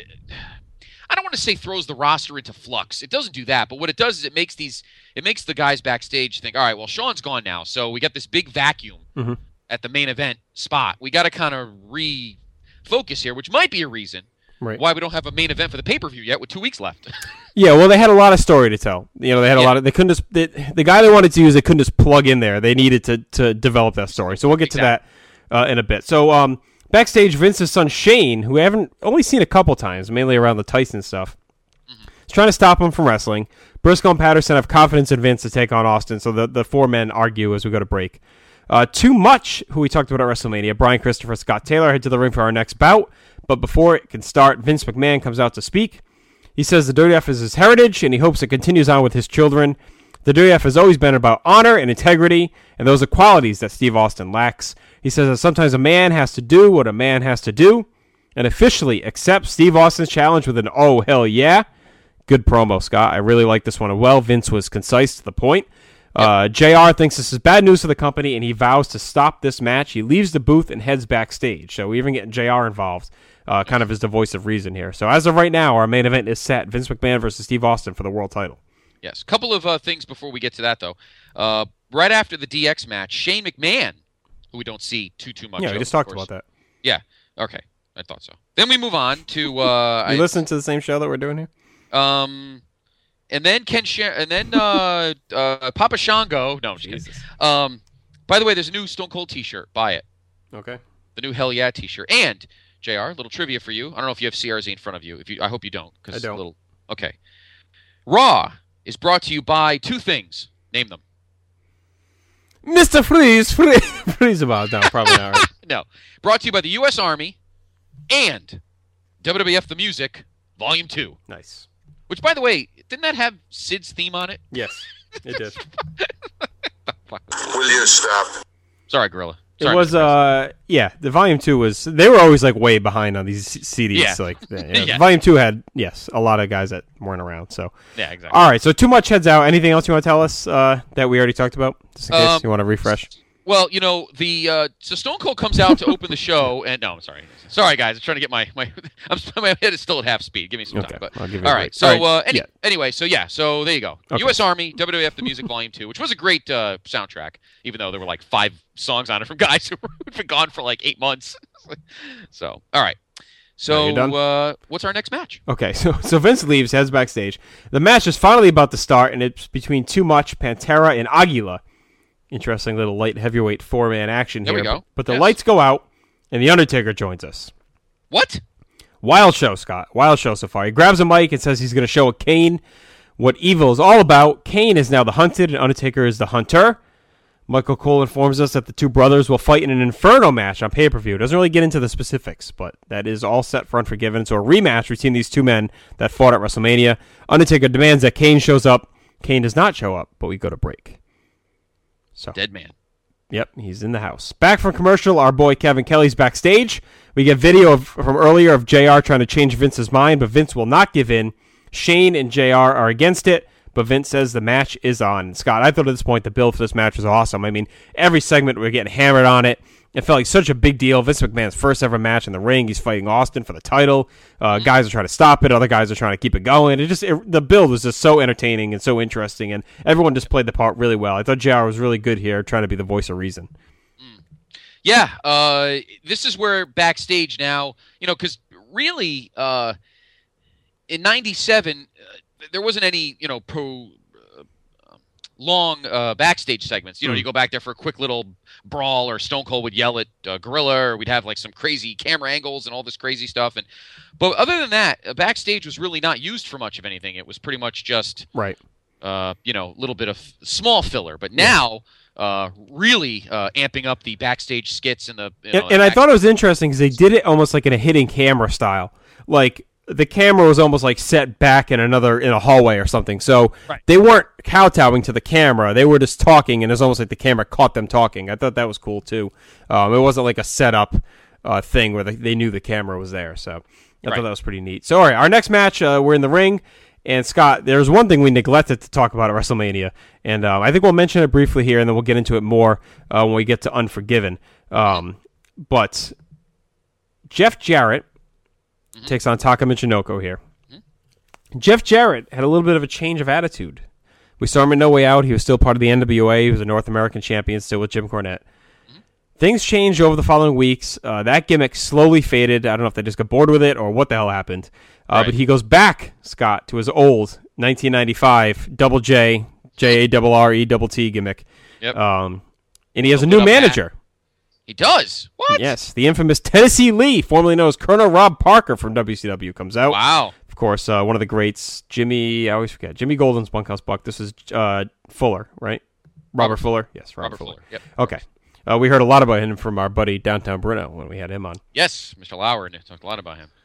I don't want to say throws the roster into flux. It doesn't do that, but what it does is it makes the guys backstage think, all right, well, Shawn's gone now, so we got this big vacuum at the main event spot. We got to kind of refocus here, which might be a reason why we don't have a main event for the pay-per-view yet with 2 weeks left. Yeah, well, they had a lot of story to tell. They had a lot of. They couldn't just the guy they wanted to use. They couldn't just plug in there. They needed to develop that story. So we'll get to that in a bit. So backstage, Vince's son Shane, who I haven't only seen a couple times, mainly around the Tyson stuff, is trying to stop him from wrestling. Briscoe and Patterson have confidence in Vince to take on Austin, so the four men argue as we go to break. Too Much, who we talked about at WrestleMania, Brian Christopher, Scott Taylor head to the ring for our next bout, but before it can start, Vince McMahon comes out to speak. He says the WWF is his heritage, and he hopes it continues on with his children. The WWF has always been about honor and integrity, and those are qualities that Steve Austin lacks. He says that sometimes a man has to do what a man has to do, and officially accepts Steve Austin's challenge with an oh, hell yeah. Good promo, Scott. I really like this one as well. Vince was concise to the point. JR thinks this is bad news for the company, and he vows to stop this match. He leaves the booth and heads backstage. So we even get JR involved, kind of as the voice of reason here. So as of right now, our main event is set. Vince McMahon versus Steve Austin for the world title. Yes. A couple of things before we get to that, though. Right after the DX match, Shane McMahon, who we don't see too much of. Yeah, we just talked about that. Yeah. Okay. I thought so. Then we move on to... you listen to the same show that we're doing here? And then Papa Shango. No, I'm just kidding. By the way, there's a new Stone Cold T-shirt. Buy it. Okay. The new Hell Yeah T-shirt. And JR, a little trivia for you. I don't know if you have CRZ in front of you. I hope you don't. I don't. Okay. Raw is brought to you by two things. Name them. Mr. Freeze about no, probably not. Right? No. Brought to you by the U.S. Army and WWF The Music, Volume 2. Nice. Which, by the way, didn't that have Sid's theme on it? Yes, it did. Will you stop? Sorry, Gorilla. It Sorry, was, Mr. the Volume 2 was, they were always, like, way behind on these CDs. Yeah. Like, Yeah. Volume 2 had, yes, a lot of guys that weren't around, so. Yeah, exactly. All right, so too much heads out. Anything else you want to tell us that we already talked about? Just in case you want to refresh. Well, you know, so Stone Cold comes out to open the show, and no, I'm sorry. Sorry, guys. I'm trying to get my my head is still at half speed. Give me some time. But, I'll give you all a right. break. So All right, anyway, so there you go. Okay. U.S. Army, WWF The Music Volume 2, which was a great soundtrack, even though there were like 5 songs on it from guys who had been gone for like 8 months. So, all right. Now you're done? So, what's our next match? Okay, so Vince leaves, heads backstage. The match is finally about to start, and it's between Too Much, Pantera, and Aguila. Interesting little light heavyweight 4-man action There here. we go. But the Yes. lights go out, and The Undertaker joins us. What? Wild show, Scott. Wild show so far. He grabs a mic and says he's going to show Kane what evil is all about. Kane is now the hunted, and Undertaker is the hunter. Michael Cole informs us that the two brothers will fight in an Inferno match on pay-per-view. Doesn't really get into the specifics, but that is all set for Unforgiven. So a rematch between these two men that fought at WrestleMania. Undertaker demands that Kane shows up. Kane does not show up, but we go to break. So Dead man. Yep, he's in the house. Back from commercial, our boy Kevin Kelly's backstage. We get video from earlier of JR trying to change Vince's mind, but Vince will not give in. Shane and JR are against it, but Vince says the match is on. Scott, I thought at this point the build for this match was awesome. I mean, every segment we're getting hammered on it. It felt like such a big deal. Vince McMahon's first ever match in the ring. He's fighting Austin for the title. Guys are trying to stop it. Other guys are trying to keep it going. The build was just so entertaining and so interesting, and everyone just played the part really well. I thought JR was really good here, trying to be the voice of reason. Yeah, this is where backstage now, because really, in '97, there wasn't any, long backstage segments. You go back there for a quick little brawl, or Stone Cold would yell at Gorilla, or we'd have like some crazy camera angles and all this crazy stuff. But other than that, backstage was really not used for much of anything. It was pretty much just right. A little bit of small filler. But now, really amping up the backstage skits and the. And I thought it was interesting because they did it almost like in a hidden camera style, like. The camera was almost like set back in a hallway or something. So They weren't kowtowing to the camera. They were just talking, and it was almost like the camera caught them talking. I thought that was cool, too. It wasn't like a setup thing where they knew the camera was there. So I thought that was pretty neat. So, all right, our next match, we're in the ring. And, Scott, there's one thing we neglected to talk about at WrestleMania. And I think we'll mention it briefly here, and then we'll get into it more when we get to Unforgiven. But Jeff Jarrett takes on Taka Michinoku here. Jeff Jarrett had a little bit of a change of attitude. We saw him in No Way Out. He was still part of the NWA. He was a North American champion, still with Jim Cornette. Things changed over the following weeks. That gimmick slowly faded. I don't know if they just got bored with it or what the hell happened. But he goes back, Scott, to his old 1995 Double J, JARRETT gimmick. Yep. And he has a new manager. He does? What? Yes, the infamous Tennessee Lee, formerly known as Colonel Rob Parker from WCW, comes out. Wow. Of course, one of the greats, I always forget, Jimmy Golden's Bunkhouse Buck. This is Fuller, right? Robert Fuller? Yes, Robert Fuller. Yep. Okay. We heard a lot about him from our buddy Downtown Bruno when we had him on. Yes, Mr. Lauer talked a lot about him.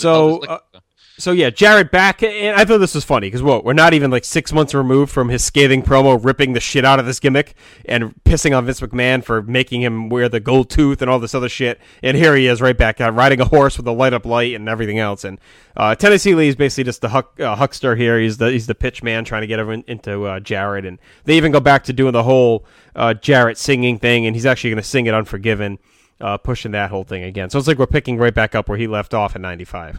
So yeah, Jarrett back, and I thought this was funny because we're not even like 6 months removed from his scathing promo ripping the shit out of this gimmick and pissing on Vince McMahon for making him wear the gold tooth and all this other shit. And here he is right back out riding a horse with a light up light and everything else. And Tennessee Lee is basically just the huckster here. He's the pitch man trying to get everyone into Jarrett, and they even go back to doing the whole Jarrett singing thing, and he's actually going to sing it Unforgiven, pushing that whole thing again. So it's like we're picking right back up where he left off in '95.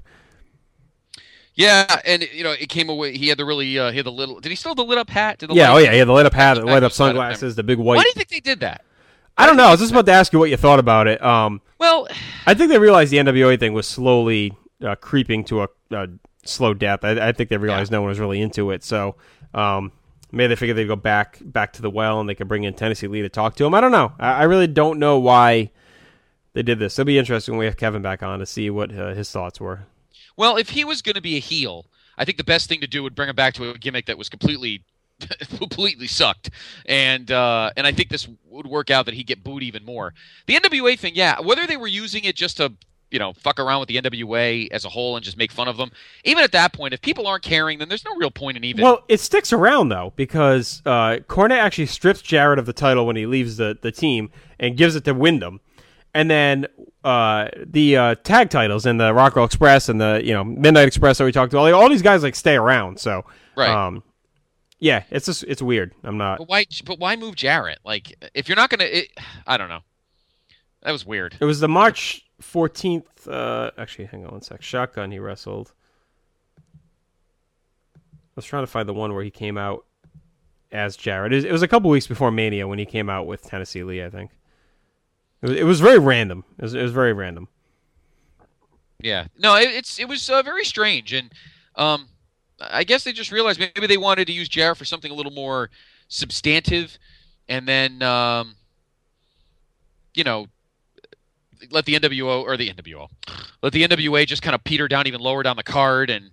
Yeah, and it came away. He had the he had the little. Did he still have the lit up hat? He had the lit up hat, the lit up sunglasses, the big white. Why do you think they did that? I don't know. I was just about to ask you what you thought about it. Well, I think they realized the NWA thing was slowly creeping to a slow death. I think they realized no one was really into it. So maybe they figured they'd go back to the well and they could bring in Tennessee Lee to talk to him. I don't know. I really don't know why they did this. It'll be interesting when we have Kevin back on to see what his thoughts were. Well, if he was going to be a heel, I think the best thing to do would bring him back to a gimmick that was completely sucked, and I think this would work out that he'd get booed even more. The NWA thing, yeah, whether they were using it just to fuck around with the NWA as a whole and just make fun of them, even at that point, if people aren't caring, then there's no real point in even. Well, it sticks around though because Cornette actually strips Jarrett of the title when he leaves the team and gives it to Wyndham, and then the tag titles and the Rockwell Express and the Midnight Express that we talked about, all these guys stay around. So right. Yeah, it's weird. I'm not. But why move Jarrett? If you're not gonna, I don't know. That was weird. It was the March 14th. Actually, hang on one sec. Shotgun. He wrestled. I was trying to find the one where he came out as Jarrett. It was a couple weeks before Mania when he came out with Tennessee Lee. I think. It was very random. It was very random. Yeah. No, it was very strange, and I guess they just realized maybe they wanted to use Jarrett for something a little more substantive, and then let the NWA just kind of peter down even lower down the card, and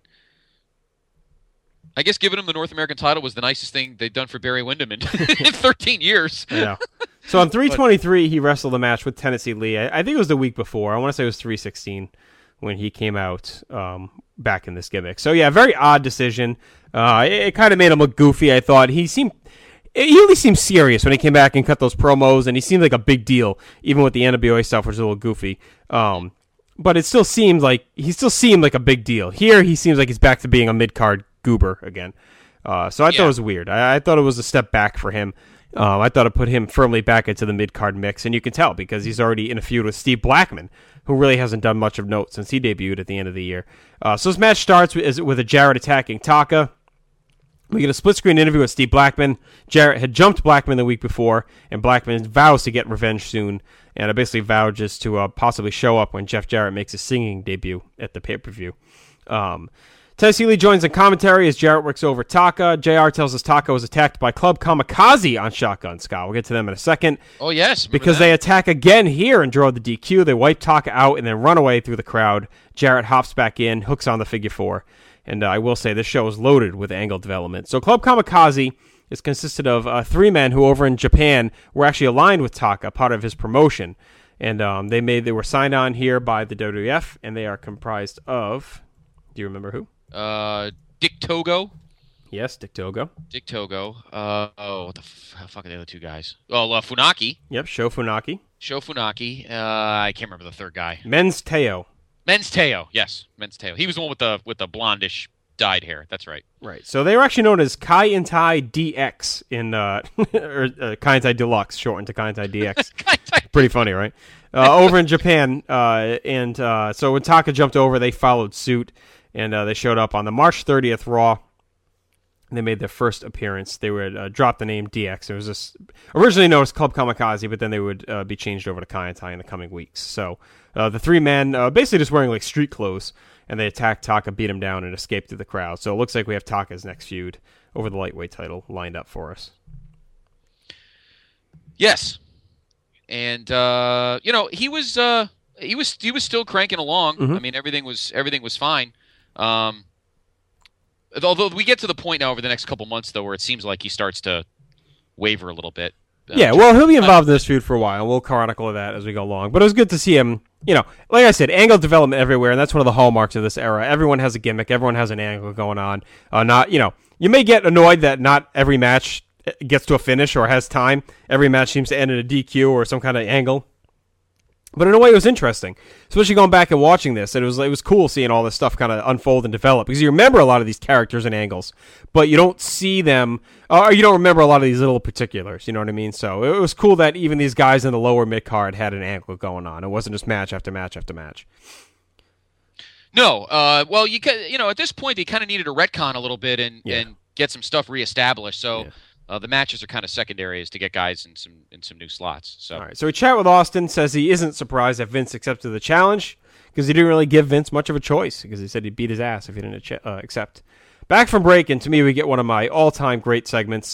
I guess giving him the North American title was the nicest thing they've done for Barry Windham in 13 years. Yeah. So on 323, he wrestled a match with Tennessee Lee. I think it was the week before. I want to say it was 316 when he came out back in this gimmick. So yeah, very odd decision. It kind of made him look goofy, I thought. He at least seemed serious when he came back and cut those promos, and he seemed like a big deal, even with the NWA stuff, which was a little goofy. But he still seemed like a big deal. Here, he seems like he's back to being a mid-card goober again. So I thought it was weird. I thought it was a step back for him. I thought it put him firmly back into the mid-card mix, and you can tell because he's already in a feud with Steve Blackman, who really hasn't done much of note since he debuted at the end of the year. So this match starts with a Jarrett attacking Taka. We get a split-screen interview with Steve Blackman. Jarrett had jumped Blackman the week before, and Blackman vows to get revenge soon, and I basically vowed just to possibly show up when Jeff Jarrett makes his singing debut at the pay-per-view. Tennessee Lee joins in commentary as Jarrett works over Taka. JR tells us Taka was attacked by Club Kamikaze on Shotgun, Scott. We'll get to them in a second. Oh, yes. Because they attack again here and draw the DQ. They wipe Taka out and then run away through the crowd. Jarrett hops back in, hooks on the figure four. And I will say this show is loaded with angle development. So Club Kamikaze is consisted of three men who over in Japan were actually aligned with Taka, part of his promotion. And they were signed on here by the WWF, and they are comprised of, do you remember who? Dick Togo. Yes, Dick Togo. Dick Togo. What the fuck are the other two guys? Oh, Funaki. Yep, Sho Funaki. Sho Funaki. I can't remember the third guy. Men's Teo. Men's Teo. Yes, Men's Teo. He was the one with the blondish dyed hair. That's right. Right. So they were actually known as Kai and Tai DX in or Kai and Tai Deluxe, shortened to Kai and Tai DX. Pretty funny, right? Over in Japan, so when Taka jumped over, they followed suit. And they showed up on the March 30th Raw. They made their first appearance. They would drop the name DX. It was just originally known as Club Kamikaze, but then they would be changed over to Kai and Tai in the coming weeks. So the three men basically just wearing like street clothes, and they attacked Taka, beat him down, and escaped through the crowd. So it looks like we have Taka's next feud over the lightweight title lined up for us. Yes, and he was still cranking along. Mm-hmm. I mean, everything was fine. Although we get to the point now over the next couple months, though, where it seems like he starts to waver a little bit. Yeah, well, he'll be involved in this feud for a while. We'll chronicle that as we go along. But it was good to see him, like I said, angle development everywhere, and that's one of the hallmarks of this era. Everyone has a gimmick. Everyone has an angle going on. You may get annoyed that not every match gets to a finish or has time. Every match seems to end in a DQ or some kind of angle. But in a way, it was interesting, especially going back and watching this. And it was cool seeing all this stuff kind of unfold and develop because you remember a lot of these characters and angles, but you don't see them, or you don't remember a lot of these little particulars. You know what I mean? So it was cool that even these guys in the lower mid card had an angle going on. It wasn't just match after match after match. No, well, at this point they kind of needed a retcon a little bit and get some stuff reestablished. So. Yeah. The matches are kind of secondaries to get guys in some new slots. So, all right. So we chat with Austin. Says he isn't surprised that Vince accepted the challenge because he didn't really give Vince much of a choice because he said he'd beat his ass if he didn't accept. Back from break, and to me, we get one of my all-time great segments.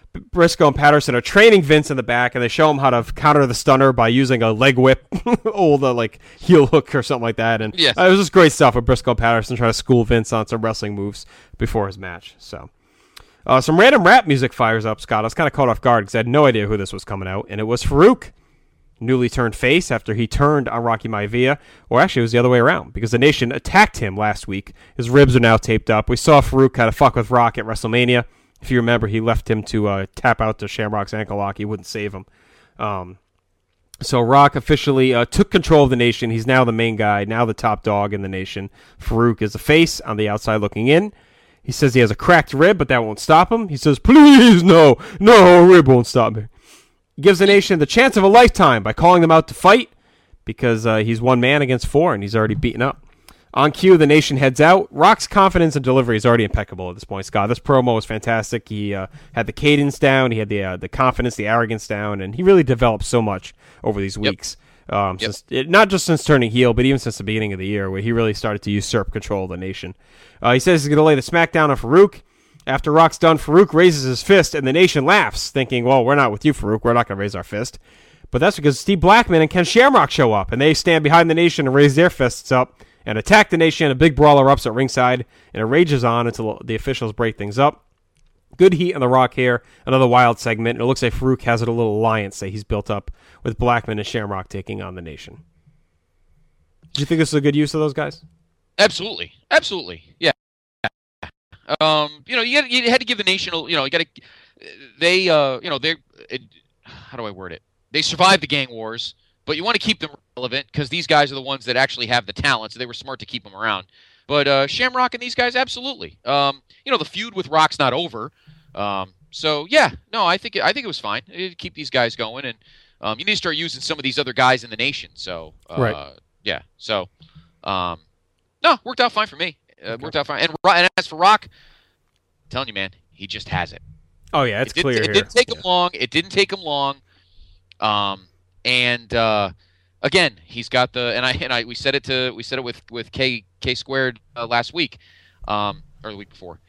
Briscoe and Patterson are training Vince in the back, and they show him how to counter the stunner by using a leg whip, old like heel hook or something like that. And Yes. it was just great stuff with Briscoe and Patterson trying to school Vince on some wrestling moves before his match. So, some random rap music fires up, Scott. I was kind of caught off guard because I had no idea who this was coming out, and it was Farouk, newly turned face after he turned on Rocky Maivia. Or actually, it was the other way around because the Nation attacked him last week. His ribs are now taped up. We saw Farouk kind of fuck with Rock at WrestleMania. If you remember, he left him to tap out to Shamrock's ankle lock. He wouldn't save him. So Rock officially took control of the Nation. He's now the main guy, now the top dog in the Nation. Farouk is the face on the outside looking in. He says he has a cracked rib, but that won't stop him. He says, please, no, a rib won't stop me. He gives the Nation the chance of a lifetime by calling them out to fight because he's one man against four, and he's already beaten up. On cue, the Nation heads out. Rock's confidence and delivery is already impeccable at this point, Scott. This promo was fantastic. He had the cadence down. He had the confidence, the arrogance down, and he really developed so much over these weeks. Not just since turning heel, but even since the beginning of the year, where he really started to usurp control of the Nation. He says he's going to lay the smackdown on Farouk. After Rock's done, Farouk raises his fist, and the Nation laughs, thinking, well, we're not with you, Farouk. We're not going to raise our fist. But that's because Steve Blackman and Ken Shamrock show up, and they stand behind the Nation and raise their fists up and attack the Nation. A big brawler erupts at ringside, and it rages on until the officials break things up. Good heat on the Rock here. Another wild segment. And it looks like Farouk has a little alliance that he's built up with Blackman and Shamrock taking on the Nation. Do you think this is a good use of those guys? Absolutely. Yeah. You had to give the Nation, you got to, how do I word it? They survived the gang wars, but you want to keep them relevant because these guys are the ones that actually have the talent, so they were smart to keep them around. But Shamrock and these guys, absolutely. The feud with Rock's not over. I think it was fine. Keep these guys going, and you need to start using some of these other guys in the Nation. So, right. Yeah. So, worked out fine for me. Worked out fine. And as for Rock, I'm telling you, man, he just has it. Oh yeah, it's clear. It didn't take him long. It didn't take him long. Again, he's got the we said it with K squared last week, or the week before.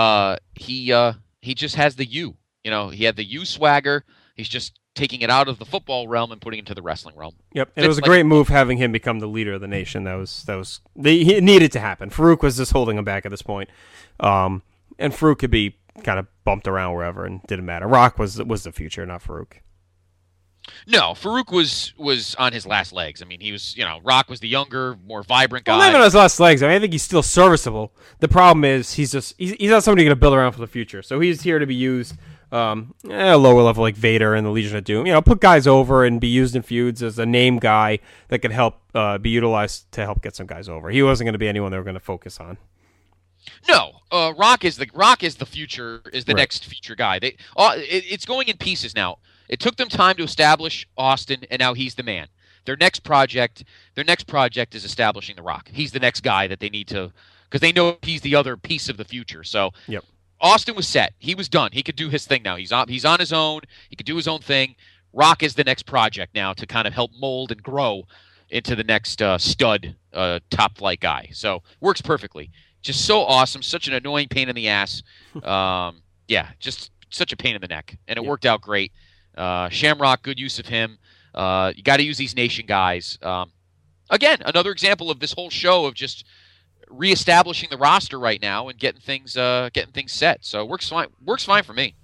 He just has the U. He had the U swagger. He's just taking it out of the football realm and putting it into the wrestling realm. Yep, and it was a great move having him become the leader of the Nation. It needed to happen. Farouk was just holding him back at this point, and Farouk could be kind of bumped around wherever, and didn't matter. Rock was the future, not Farouk. No, Farouk was on his last legs. I mean, he was, Rock was the younger, more vibrant guy. Well, not even on his last legs. I think he's still serviceable. The problem is he's not somebody going to build around for the future. So he's here to be used at a lower level like Vader and the Legion of Doom. Put guys over and be used in feuds as a name guy that could help be utilized to help get some guys over. He wasn't going to be anyone they were going to focus on. No, Rock is the future, is the next future guy. It's going in pieces now. It took them time to establish Austin, and now he's the man. Their next project is establishing The Rock. He's the next guy that they need to, because they know he's the other piece of the future. So, yep. Austin was set. He was done. He could do his thing now. He's on his own. He could do his own thing. Rock is the next project now to kind of help mold and grow into the next stud top flight guy. So works perfectly. Just so awesome. Such an annoying pain in the ass. Just such a pain in the neck, and it worked out great. Shamrock, good use of him. You got to use these Nation guys. Again, another example of this whole show of just reestablishing the roster right now and getting things set. So it works fine. Works fine for me.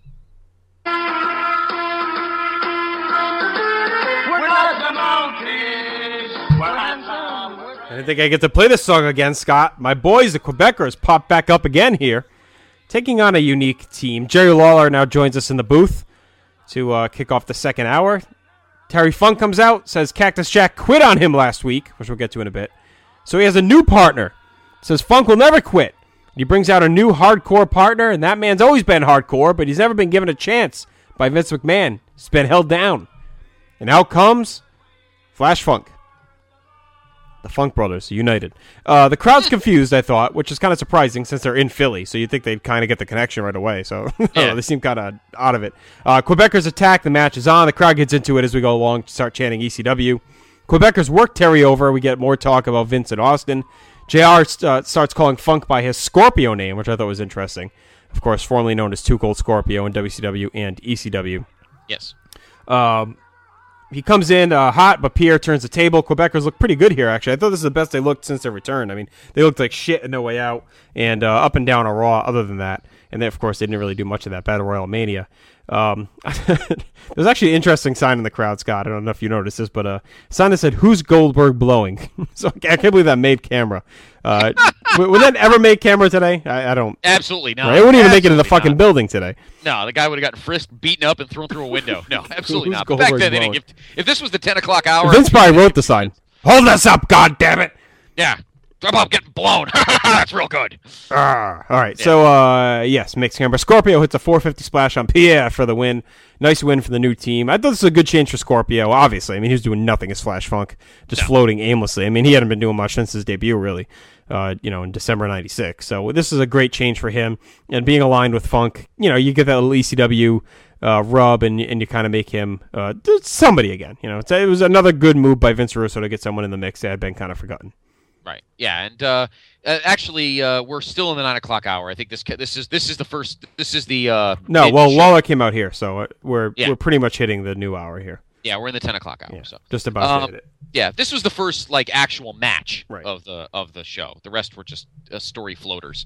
I didn't think I get to play this song again, Scott. My boys, the Quebecers, popped back up again here, taking on a unique team. Jerry Lawler now joins us in the booth to kick off the second hour. Terry Funk comes out, says Cactus Jack quit on him last week, which we'll get to in a bit. So he has a new partner. Says Funk will never quit. He brings out a new hardcore partner, and that man's always been hardcore, but he's never been given a chance by Vince McMahon. He's been held down. And out comes Flash Funk. The Funk Brothers, united. The crowd's confused, I thought, which is kind of surprising since they're in Philly, so you'd think they'd kind of get the connection right away. So they seem kind of out of it. Quebecers attack. The match is on. The crowd gets into it as we go along, start chanting ECW. Quebecers work Terry over. We get more talk about Vince and Austin. JR starts calling Funk by his Scorpio name, which I thought was interesting. of course, formerly known as Too Cold Scorpio in WCW and ECW. Yes. He comes in hot, but Pierre turns the table. Quebecers look pretty good here, actually. I thought this is the best they looked since their return. I mean, they looked like shit in No Way Out and up and down a Raw other than that. And then, of course, they didn't really do much of that Battle Royal Mania. There's actually an interesting sign in the crowd, Scott. I don't know if you noticed this, but a sign that said, "Who's Goldberg blowing?" So I can't believe that made camera. Would that ever make camera today? I don't. Absolutely not. Right? It wouldn't even make it in the Absolutely fucking not. building today. No, the guy would have gotten frisked, beaten up, and thrown through a window. No, absolutely Who's not. But back Goldberg then, they didn't blowing? give. If this was the 10 o'clock hour, Vince probably wrote the sign. Hold this up, goddammit! yeah, how about getting blown? That's real good. All right. So, yes, mixed camera. Scorpio hits a 450 splash on Pierre for the win. Nice win for the new team. I thought this was a good change for Scorpio, obviously. I mean, he was doing nothing as Flash Funk, just floating aimlessly. I mean, he hadn't been doing much since his debut, really, in December 96. So this is a great change for him. And being aligned with Funk, you get that little ECW rub, and you kind of make him somebody again. It was another good move by Vince Russo to get someone in the mix that had been kind of forgotten. Right. Yeah, and actually, we're still in the 9 o'clock hour. I think this is the first. This is the No, well, show. Lawler came out here, so we're Yeah. pretty much hitting the new hour here. Yeah, we're in the 10 o'clock hour. Yeah, So just about to hit it. yeah, this was the first actual match Right. of the show. The rest were just story floaters.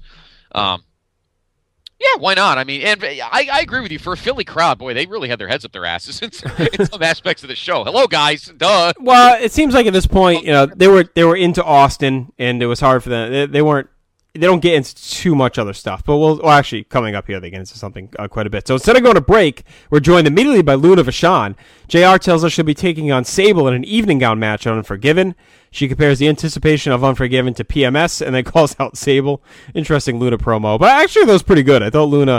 Yeah, why not? I mean, and I agree with you. For a Philly crowd, boy, they really had their heads up their asses in some aspects of the show. Hello, guys. Duh. Well, it seems like at this point, they were into Austin, and it was hard for them. They don't get into too much other stuff, but well, actually, coming up here, they get into something quite a bit. So instead of going to break, we're joined immediately by Luna Vachon. JR tells us she'll be taking on Sable in an evening gown match on Unforgiven. She compares the anticipation of Unforgiven to PMS, and then calls out Sable. Interesting Luna promo, but actually that was pretty good. I thought Luna,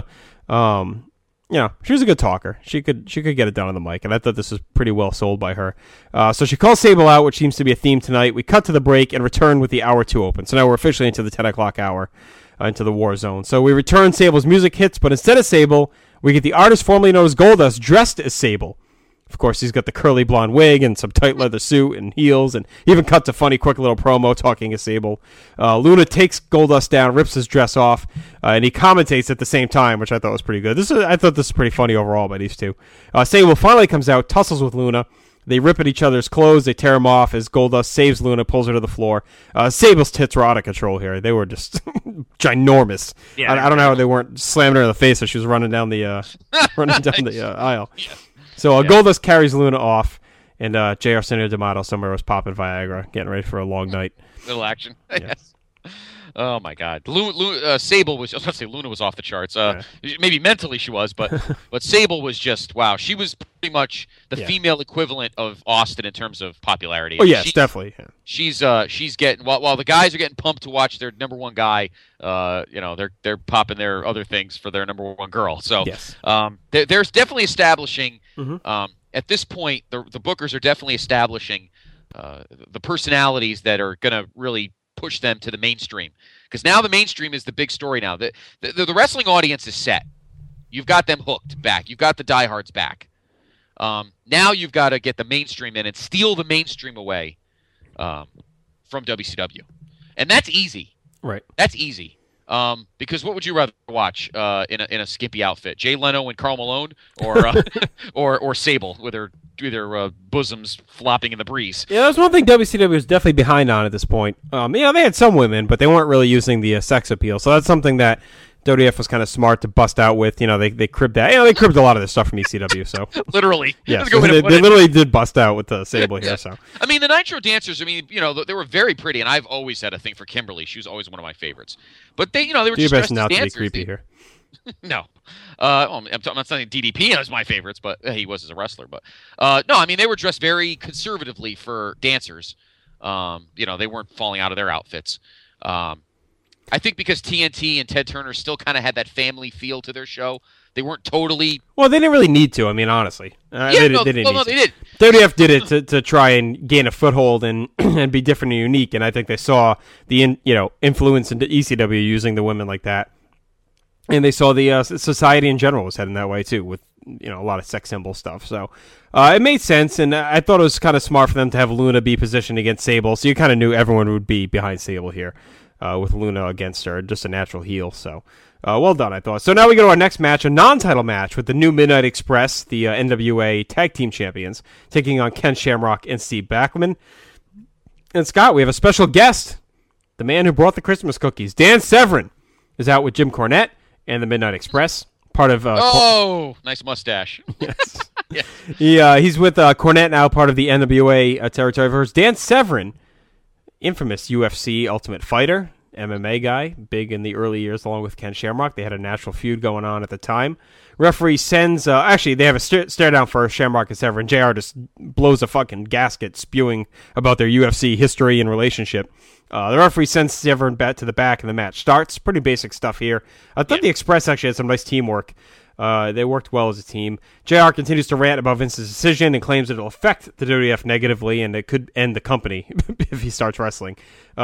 she was a good talker. She could get it done on the mic, and I thought this was pretty well sold by her. So she calls Sable out, which seems to be a theme tonight. We cut to the break and return with the hour 2 open. So now we're officially into the 10 o'clock hour, into the war zone. So we return, Sable's music hits, but instead of Sable, we get the artist formerly known as Goldust dressed as Sable. Of course, he's got the curly blonde wig and some tight leather suit and heels, and he even cuts a funny, quick little promo talking as Sable. Luna takes Goldust down, rips his dress off, and he commentates at the same time, which I thought was pretty good. I thought this was pretty funny overall by these two. Sable finally comes out, tussles with Luna. They rip at each other's clothes. They tear them off as Goldust saves Luna, pulls her to the floor. Sable's tits were out of control here. They were just ginormous. Yeah, I don't know how they weren't slamming her in the face as she was running down the aisle. Yeah. So Goldust carries Luna off, and J.R. Senator D'Amato somewhere was popping Viagra, getting ready for a long night. Little action. Yeah. Yes. Oh my God, Sable was. I was about to say Luna was off the charts. Maybe mentally she was, but Sable was just wow. She was pretty much the female equivalent of Austin in terms of popularity. Oh yes, definitely. Yeah. She's getting while the guys are getting pumped to watch their number one guy. They're popping their other things for their number one girl. So Yes. There's definitely establishing. Mhm. At this point, the bookers are definitely establishing the personalities that are going to really push them to the mainstream, because now the mainstream is the big story. Now the wrestling audience is set. You've got them hooked back. You've got the diehards back. Now you've got to get the mainstream in and steal the mainstream away from WCW, and that's easy. Right. That's easy. Because what would you rather watch in a skimpy outfit? Jay Leno and Karl Malone, or Sable with her bosoms flopping in the breeze? Yeah, that's one thing WCW was definitely behind on at this point. They had some women, but they weren't really using the sex appeal. So that's something that WWF was kind of smart to bust out with. They cribbed that. They cribbed a lot of this stuff from ECW. So Literally. yeah, That's a so good way to they put it. literally did bust out with the Sable here. Yeah. So I mean, the Nitro dancers. I mean, they were very pretty, and I've always had a thing for Kimberly. She was always one of my favorites. But they were do your just best dressed not as to be dancers. creepy here. No. I'm not saying DDP was my favorites, but he was as a wrestler. But no, I mean, they were dressed very conservatively for dancers. They weren't falling out of their outfits. I think because TNT and Ted Turner still kind of had that family feel to their show. They weren't totally. Well, they didn't really need to. I mean, honestly, they didn't need to. They did. WWF did it to try and gain a foothold and and be different and unique. And I think they saw the influence into ECW using the women like that, and they saw the society in general was heading that way too, with a lot of sex symbol stuff. So it made sense, and I thought it was kind of smart for them to have Luna be positioned against Sable, so you kind of knew everyone would be behind Sable here. with Luna against her. Just a natural heel, so well done, I thought. So now we go to our next match, a non-title match with the new Midnight Express, the NWA Tag Team Champions, taking on Ken Shamrock and Steve Blackman. And Scott, we have a special guest, the man who brought the Christmas cookies. Dan Severn is out with Jim Cornette and the Midnight Express, part of... nice mustache. Yes. Yeah. He's with Cornette now, part of the NWA territory first. Dan Severn, infamous UFC Ultimate Fighter, MMA guy, big in the early years along with Ken Shamrock. They had a natural feud going on at the time. Referee sends... actually, they have a stare down first, Shamrock and Severn. JR just blows a fucking gasket spewing about their UFC history and relationship. The referee sends Severn back to the back and the match starts. Pretty basic stuff here. I thought the Express actually had some nice teamwork. They worked well as a team. JR continues to rant about Vince's decision and claims it'll affect the WWF negatively and it could end the company if he starts wrestling.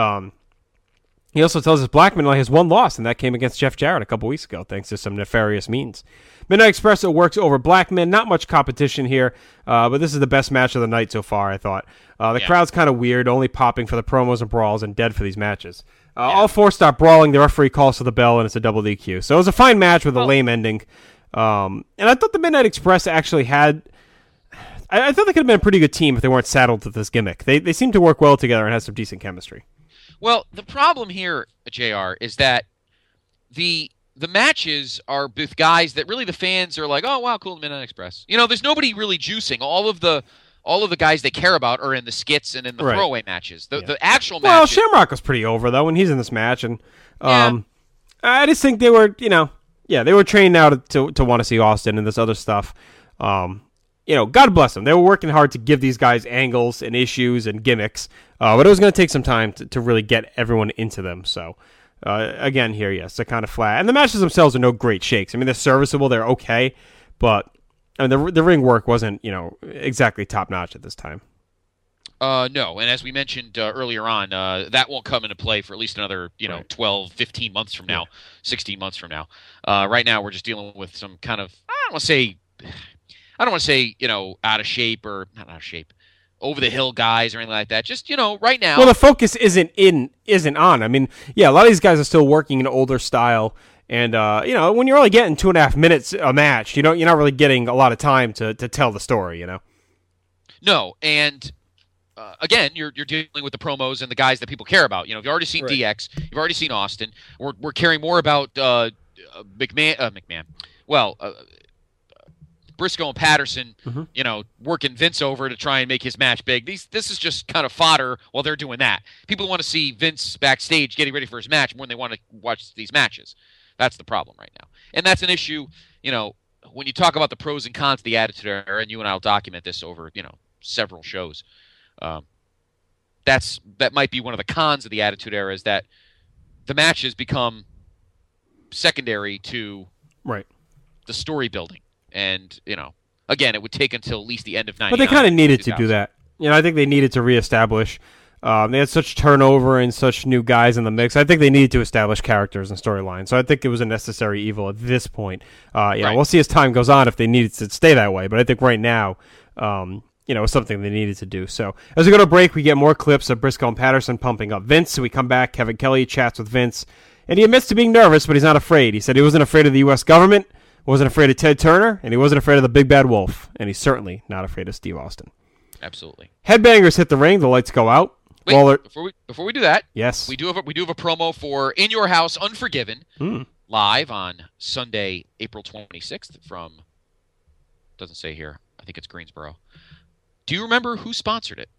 He also tells us Blackman only has one loss, and that came against Jeff Jarrett a couple weeks ago, thanks to some nefarious means. Midnight Express works over Blackman. Not much competition here, but this is the best match of the night so far, I thought. The crowd's kind of weird, only popping for the promos and brawls and dead for these matches. All four stop brawling. The referee calls for the bell, and it's a double DQ. So it was a fine match with a lame ending. And I thought the Midnight Express actually had... I thought they could have been a pretty good team if they weren't saddled with this gimmick. They seem to work well together and have some decent chemistry. Well, the problem here, JR, is that the matches are with guys that really the fans are like, oh wow, cool, Midnight Express. You know, there's nobody really juicing. All of the guys they care about are in the skits and in the throwaway matches. The actual matches. Well, Shamrock was pretty over though when he's in this match, and I just think they were, they were trained now to want to see Austin and this other stuff. God bless them. They were working hard to give these guys angles and issues and gimmicks, but it was going to take some time to really get everyone into them. So, again, here, yes, they're kind of flat. And the matches themselves are no great shakes. I mean, they're serviceable, they're okay, but the ring work wasn't, exactly top-notch at this time. No, and as we mentioned earlier on, that won't come into play for at least another, 12, 15 months from now, 16 months from now. Right now, we're just dealing with some kind of, I don't want to say, out of shape or not out of shape, over the hill guys or anything like that. Just, right now. Well, the focus isn't on. I mean, a lot of these guys are still working in older style. And, when you're only getting 2.5 minutes a match, you're not really getting a lot of time to tell the story, No. And, again, you're dealing with the promos and the guys that people care about. You've already seen DX. You've already seen Austin. We're caring more about McMahon. Well, Briscoe and Patterson, working Vince over to try and make his match big. This is just kind of fodder while they're doing that. People want to see Vince backstage getting ready for his match more than they want to watch these matches. That's the problem right now. And that's an issue, when you talk about the pros and cons of the Attitude Era, and you and I will document this over, several shows. That might be one of the cons of the Attitude Era is that the matches become secondary to the story building. And, again, it would take until at least the end of 99. But they kind of needed to do that. I think they needed to reestablish. They had such turnover and such new guys in the mix. I think they needed to establish characters and storylines. So I think it was a necessary evil at this point. We'll see as time goes on if they needed to stay that way. But I think right now, it's something they needed to do. So as we go to break, we get more clips of Briscoe and Patterson pumping up Vince. So we come back. Kevin Kelly chats with Vince. And he admits to being nervous, but he's not afraid. He said he wasn't afraid of the U.S. government. Wasn't afraid of Ted Turner, and he wasn't afraid of the Big Bad Wolf, and he's certainly not afraid of Steve Austin. Absolutely. Headbangers hit the ring. The lights go out. Wait, before we do that, yes, we do have a promo for In Your House Unforgiven live on Sunday, April 26th from. Doesn't say here. I think it's Greensboro. Do you remember who sponsored it?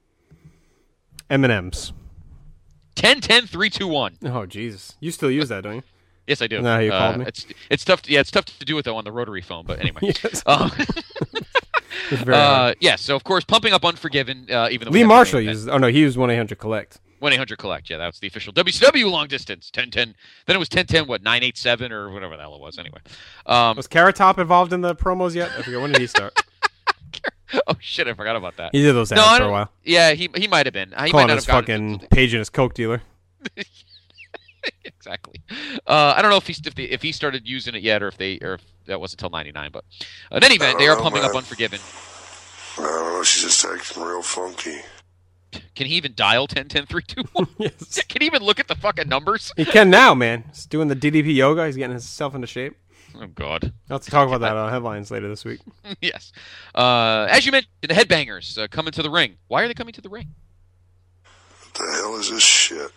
M&M's. 10-10-3-2-1. Oh Jesus, you still use that, don't you? Yes, I do. Now you called me. It's tough. It's tough to do it though on the rotary phone. But anyway. Yes. So of course, pumping up Unforgiven. Even though Lee Marshall uses. Oh no, he used 1-800-COLLECT. 1-800-COLLECT. Yeah, that's the official WCW long distance. 10-10. Then it was 10-10. What 987 or whatever the hell it was. Anyway. Was Carrot Top involved in the promos yet? I forget. When did he start? Oh shit! I forgot about that. He did those ads for a while. Yeah, he might have been. He Calling might not his have fucking paging his coke dealer. Exactly. I don't know if he started using it yet, or if that wasn't until '99. But in any event, they are pumping up Unforgiven. I don't know. She's just acting real funky. Can he even dial 10-10-3-2-1? Yes. Can he even look at the fucking numbers? He can now, man. He's doing the DDP yoga. He's getting himself into shape. Oh, God. I'll have to talk about that on headlines later this week. Yes. As you mentioned, the Headbangers coming to the ring. Why are they coming to the ring? What the hell is this shit?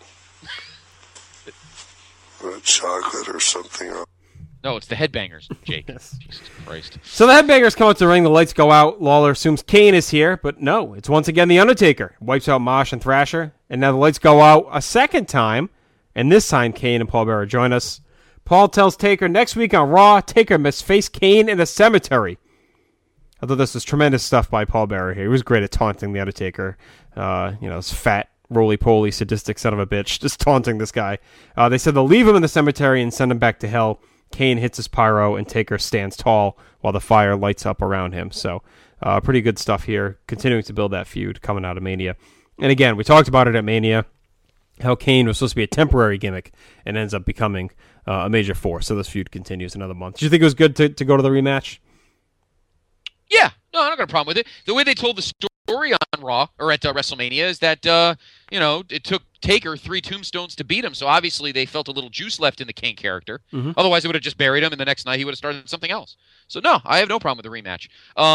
Chocolate or something? No, it's the Headbangers, Jake. Yes. Jesus Christ. So the Headbangers come out to the ring. The lights go out. Lawler assumes Kane is here, but no, it's once again the Undertaker. Wipes out Mosh and Thrasher, and now the lights go out a second time, and this time Kane and Paul Bearer join us. Paul tells Taker next week on Raw, Taker must face Kane in a cemetery. I thought this was tremendous stuff by Paul Bearer here. He was great at taunting the Undertaker. This fat, roly-poly, sadistic son of a bitch, just taunting this guy. They said they'll leave him in the cemetery and send him back to hell. Kane hits his pyro, and Taker stands tall while the fire lights up around him. So, pretty good stuff here, continuing to build that feud coming out of Mania. And again, we talked about it at Mania, how Kane was supposed to be a temporary gimmick and ends up becoming a major force. So this feud continues another month. Did you think it was good to go to the rematch? Yeah. No, I don't got a problem with it. The way they told the story on Raw, or at WrestleMania, is that, it took Taker 3 tombstones to beat him, so obviously they felt a little juice left in the Kane character. Mm-hmm. Otherwise, they would have just buried him, and the next night he would have started something else. So, no, I have no problem with the rematch.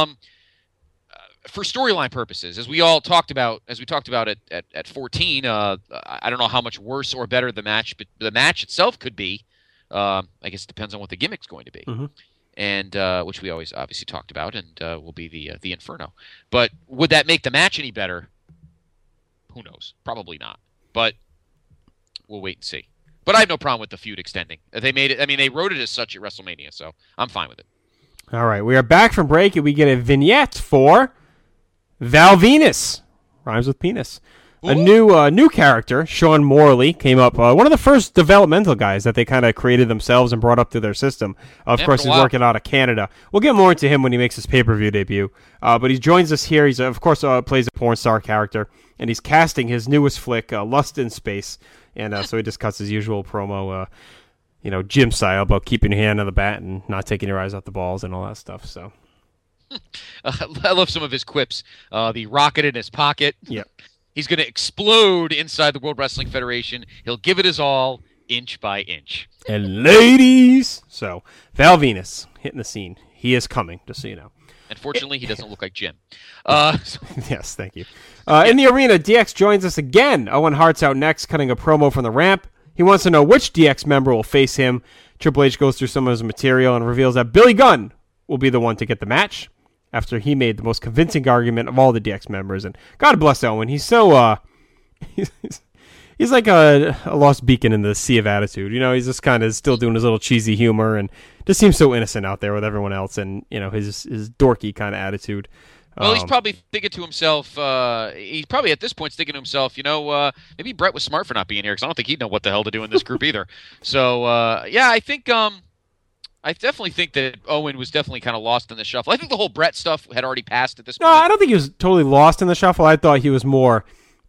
For storyline purposes, as we talked about at 14, I don't know how much worse or better the match itself could be. I guess it depends on what the gimmick's going to be. Mm-hmm. And which we always obviously talked about, and will be the Inferno. But would that make the match any better? Who knows? Probably not. But we'll wait and see. But I have no problem with the feud extending. They made it. I mean, they wrote it as such at WrestleMania, so I'm fine with it. All right, we are back from break, and we get a vignette for Val Venus. Rhymes with penis. A new character, Sean Morley, came up. One of the first developmental guys that they kind of created themselves and brought up to their system. Of course, he's working out of Canada. We'll get more into him when he makes his pay-per-view debut. But he joins us here. He's, of course, plays a porn star character, and he's casting his newest flick, Lust in Space. And so he just cuts his usual promo, gym style, about keeping your hand on the bat and not taking your eyes off the balls and all that stuff. So I love some of his quips. The rocket in his pocket. Yep. He's going to explode inside the World Wrestling Federation. He'll give it his all, inch by inch. And ladies! So, Val Venus hitting the scene. He is coming, just so you know. Unfortunately, he doesn't look like Jim. Yes, thank you. In the arena, DX joins us again. Owen Hart's out next, cutting a promo from the ramp. He wants to know which DX member will face him. Triple H goes through some of his material and reveals that Billy Gunn will be the one to get the match, after he made the most convincing argument of all the DX members. And God bless Owen. He's so, he's like a lost beacon in the sea of attitude. He's just kind of still doing his little cheesy humor and just seems so innocent out there with everyone else and, his dorky kind of attitude. Well, he's probably thinking to himself, he's probably at this point thinking to himself, maybe Brett was smart for not being here because I don't think he'd know what the hell to do in this group either. So, I definitely think that Owen was definitely kind of lost in the shuffle. I think the whole Brett stuff had already passed at this point. No, I don't think he was totally lost in the shuffle. I thought he was more,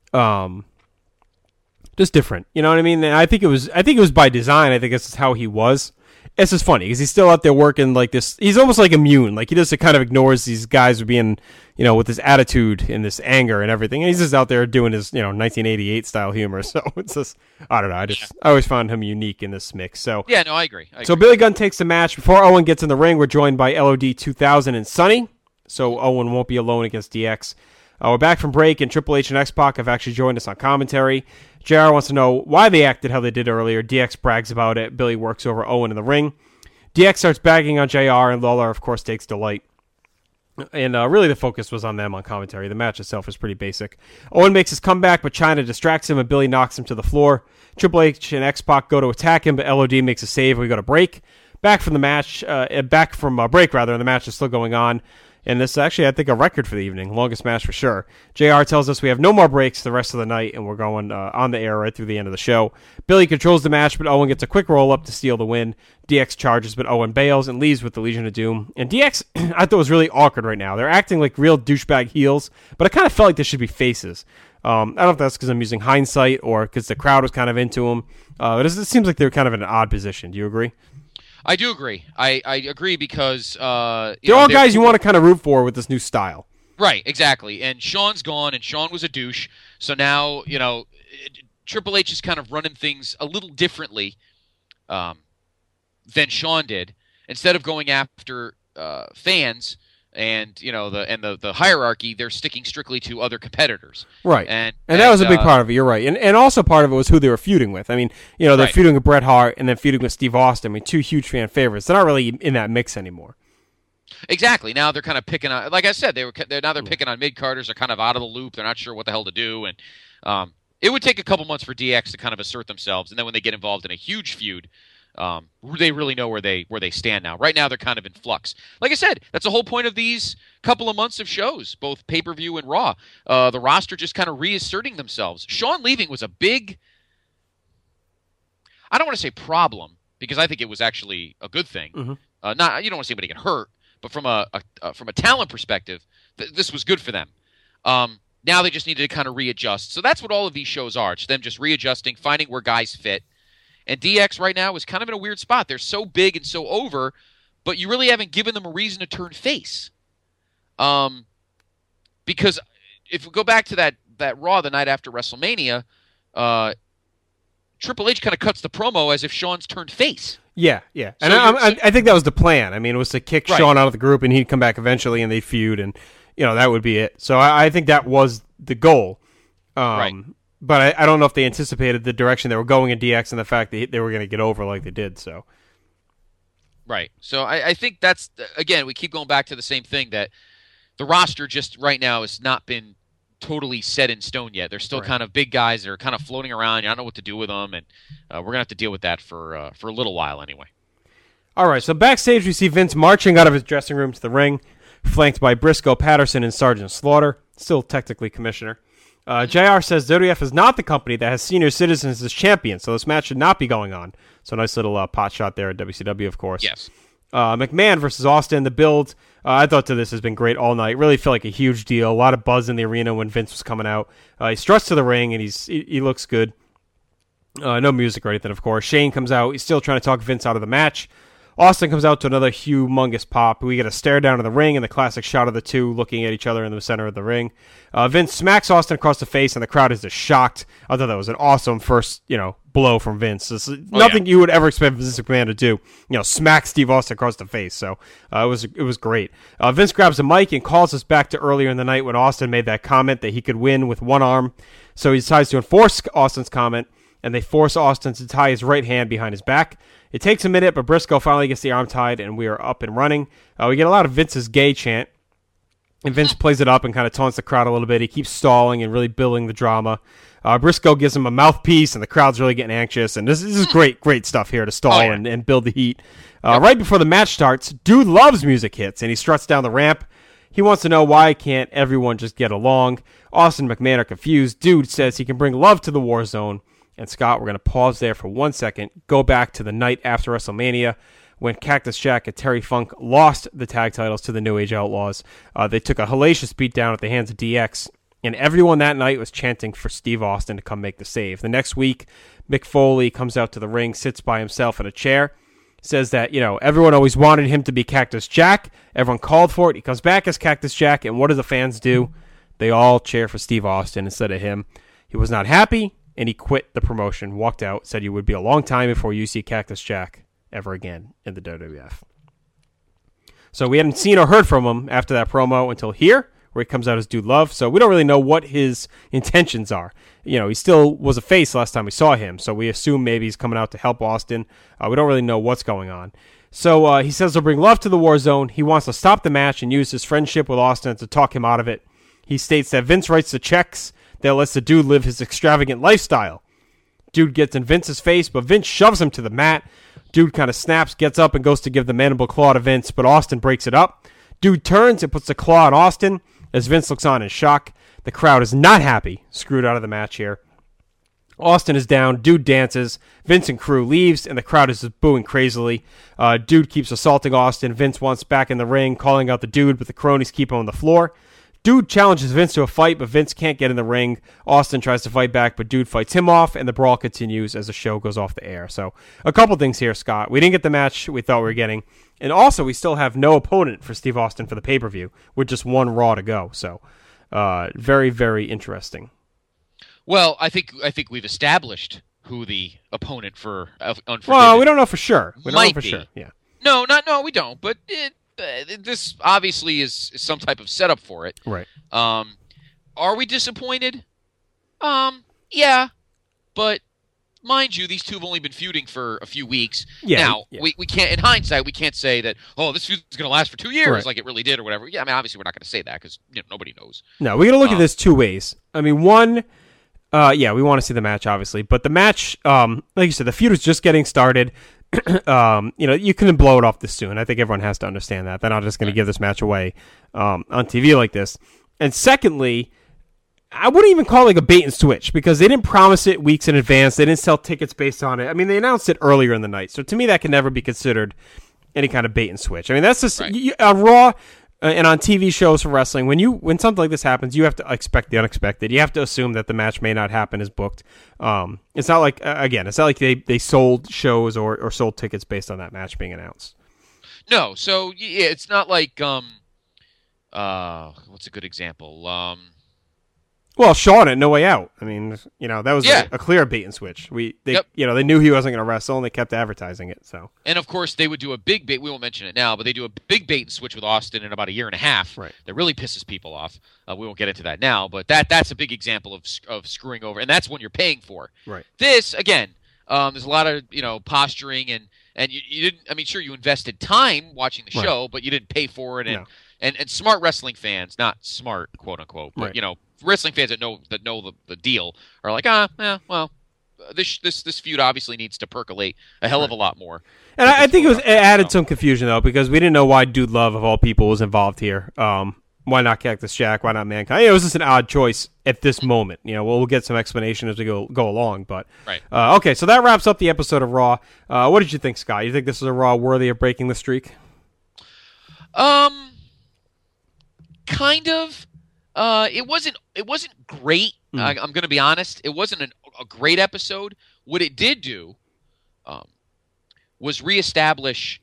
just different. You know what I mean? And I think it was by design. I think this is how he was. It's just funny because he's still out there working like this. He's almost like immune. Like he just kind of ignores these guys being, with this attitude and this anger and everything. And he's just out there doing his, 1988 style humor. So it's just, I don't know. I always found him unique in this mix. So yeah, no, I agree. So Billy Gunn takes the match. Before Owen gets in the ring, we're joined by LOD 2000 and Sonny. So Owen won't be alone against DX. We're back from break, and Triple H and X-Pac have actually joined us on commentary. JR wants to know why they acted how they did earlier. DX brags about it. Billy works over Owen in the ring. DX starts bagging on JR, and Lawler, of course, takes delight. And really the focus was on them on commentary. The match itself was pretty basic. Owen makes his comeback, but Chyna distracts him, and Billy knocks him to the floor. Triple H and X-Pac go to attack him, but LOD makes a save. We go to break. Back from break, and the match is still going on. And this is actually, I think, a record for the evening. Longest match for sure. JR tells us we have no more breaks the rest of the night, and we're going on the air right through the end of the show. Billy controls the match, but Owen gets a quick roll-up to steal the win. DX charges, but Owen bails and leaves with the Legion of Doom. And DX, I thought, was really awkward right now. They're acting like real douchebag heels, but I kind of felt like they should be faces. I don't know if that's because I'm using hindsight or because the crowd was kind of into them. It seems like they're kind of in an odd position. Do you agree? I do agree. I agree because they're all guys you want to kind of root for with this new style. Right, exactly. And Sean's gone, and Sean was a douche. So now, Triple H is kind of running things a little differently than Shawn did. Instead of going after fans and the hierarchy, they're sticking strictly to other competitors. Right. And that was a big part of it. You're right. And also part of it was who they were feuding with. I mean, they're Right. feuding with Bret Hart and then feuding with Steve Austin. I mean, two huge fan favorites. They're not really in that mix anymore. Exactly. Now they're kind of picking on, like I said, they're picking on mid-carders. They're kind of out of the loop. They're not sure what the hell to do. And it would take a couple months for DX to kind of assert themselves. And then when they get involved in a huge feud, they really know where they stand now. Right now, they're kind of in flux. Like I said, that's the whole point of these couple of months of shows, both pay-per-view and Raw. The roster just kind of reasserting themselves. Shawn leaving was a big, I don't want to say problem, because I think it was actually a good thing. Mm-hmm. You don't want to see anybody get hurt, but from a talent perspective, this was good for them. Now they just needed to kind of readjust. So that's what all of these shows are. It's them just readjusting, finding where guys fit. And DX right now is kind of in a weird spot. They're so big and so over, but you really haven't given them a reason to turn face. Because if we go back to that Raw the night after WrestleMania, Triple H kind of cuts the promo as if Shawn's turned face. Yeah. And So I think that was the plan. I mean, it was to kick Right. Shawn out of the group and he'd come back eventually and they'd feud and, that would be it. So I think that was the goal. Right. But I don't know if they anticipated the direction they were going in DX and the fact that they were going to get over like they did. So, Right. So I think that's, again, we keep going back to the same thing, that the roster just right now has not been totally set in stone yet. They're still Right. kind of big guys. They're kind of floating around. You don't know what to do with them, and we're going to have to deal with that for a little while anyway. all right. So backstage, we see Vince marching out of his dressing room to the ring, flanked by Briscoe, Patterson, and Sergeant Slaughter, still technically commissioner. JR says WWF is not the company that has senior citizens as champions, so this match should not be going on. So nice little pot shot there at WCW, of course. Yes. McMahon versus Austin, the build, I thought to this has been great all night. Really felt like a huge deal. A lot of buzz in the arena when Vince was coming out. He struts to the ring, and he looks good. No music or anything, of course. Shane comes out. He's still trying to talk Vince out of the match. Austin comes out to another humongous pop. We get a stare down to the ring and the classic shot of the two looking at each other in the center of the ring. Vince smacks Austin across the face, and the crowd is just shocked. I thought that was an awesome first, blow from Vince. This is nothing you would ever expect Vince McMahon to do. Smack Steve Austin across the face. So it was great. Vince grabs the mic and calls us back to earlier in the night when Austin made that comment that he could win with one arm. So he decides to enforce Austin's comment, and they force Austin to tie his right hand behind his back. It takes a minute, but Briscoe finally gets the arm tied, and we are up and running. We get a lot of Vince's gay chant, and Vince plays it up and kind of taunts the crowd a little bit. He keeps stalling and really building the drama. Briscoe gives him a mouthpiece, and the crowd's really getting anxious. And this is great stuff here to stall and build the heat. Right before the match starts, Dude Loves music hits, and he struts down the ramp. He wants to know why can't everyone just get along. Austin and McMahon are confused. Dude says he can bring love to the war zone. And Scott, we're going to pause there for 1 second, go back to the night after WrestleMania when Cactus Jack and Terry Funk lost the tag titles to the New Age Outlaws. They took a hellacious beatdown at the hands of DX, and everyone that night was chanting for Steve Austin to come make the save. The next week, Mick Foley comes out to the ring, sits by himself in a chair, says that, everyone always wanted him to be Cactus Jack. Everyone called for it. He comes back as Cactus Jack, and what do the fans do? They all cheer for Steve Austin instead of him. He was not happy, and he quit the promotion, walked out, said it would be a long time before you see Cactus Jack ever again in the WWF. So we hadn't seen or heard from him after that promo until here, where he comes out as Dude Love. So we don't really know what his intentions are. He still was a face last time we saw him, so we assume maybe he's coming out to help Austin. We don't really know what's going on. So he says he'll bring love to the war zone. He wants to stop the match and use his friendship with Austin to talk him out of it. He states that Vince writes the checks that lets the Dude live his extravagant lifestyle. Dude gets in Vince's face, but Vince shoves him to the mat. Dude kind of snaps, gets up, and goes to give the mandible claw to Vince, but Austin breaks it up. Dude turns and puts the claw on Austin as Vince looks on in shock. The crowd is not happy, screwed out of the match here. Austin is down. Dude dances. Vince and crew leaves, and the crowd is just booing crazily. Dude keeps assaulting Austin. Vince wants back in the ring, calling out the Dude, but the cronies keep him on the floor. Dude challenges Vince to a fight, but Vince can't get in the ring. Austin tries to fight back, but Dude fights him off, and the brawl continues as the show goes off the air. So a couple things here, Scott. We didn't get the match we thought we were getting, and also we still have no opponent for Steve Austin for the pay-per-view with just one Raw to go. So very, very interesting. Well, I think we've established who the opponent for Unforgiven. Well, we don't know for sure. We don't Might know for be. sure. Yeah. No, we don't. But this obviously is some type of setup for it. Right. Are we disappointed? Yeah, but mind you, these two have only been feuding for a few weeks. Yeah, now, yeah. we can't, in hindsight, we can't say that, this feud is going to last for 2 years Right. like it really did or whatever. Yeah, I mean, obviously we're not going to say that because nobody knows. No, we got to look at this two ways. I mean, one, we want to see the match, obviously, but the match, like you said, the feud is just getting started. You couldn't blow it off this soon. I think everyone has to understand that. They're not just going to give this match away on TV like this. And secondly, I wouldn't even call it like a bait and switch because they didn't promise it weeks in advance. They didn't sell tickets based on it. I mean, they announced it earlier in the night. So to me, that can never be considered any kind of bait and switch. I mean, that's just on Raw and on TV shows for wrestling. When something like this happens, you have to expect the unexpected. You have to assume that the match may not happen as booked. It's not like they sold shows or sold tickets based on that match being announced. No, so yeah, it's not like what's a good example? Well, Shawn at No Way Out. I mean, that was a clear bait and switch. They knew he wasn't going to wrestle, and they kept advertising it. So, and of course, they would do a big bait. We won't mention it now, but they do a big bait and switch with Austin in about a year and a half. Right. That really pisses people off. We won't get into that now, but that's a big example of screwing over, and that's when you're paying for. Right. This again, there's a lot of posturing and you didn't. I mean, sure, you invested time watching the show, but you didn't pay for it. And smart wrestling fans, not smart quote unquote, but wrestling fans that know the deal are like, this feud obviously needs to percolate a hell of a lot more. And I think it added some confusion though because we didn't know why Dude Love of all people was involved here. Why not Cactus Jack? Why not Mankind? It was just an odd choice at this moment. We'll get some explanation as we go along. But right. Okay, so that wraps up the episode of Raw. What did you think, Scott? You think this is a Raw worthy of breaking the streak? Kind of. It wasn't great. I'm going to be honest. It wasn't a great episode. What it did do was establish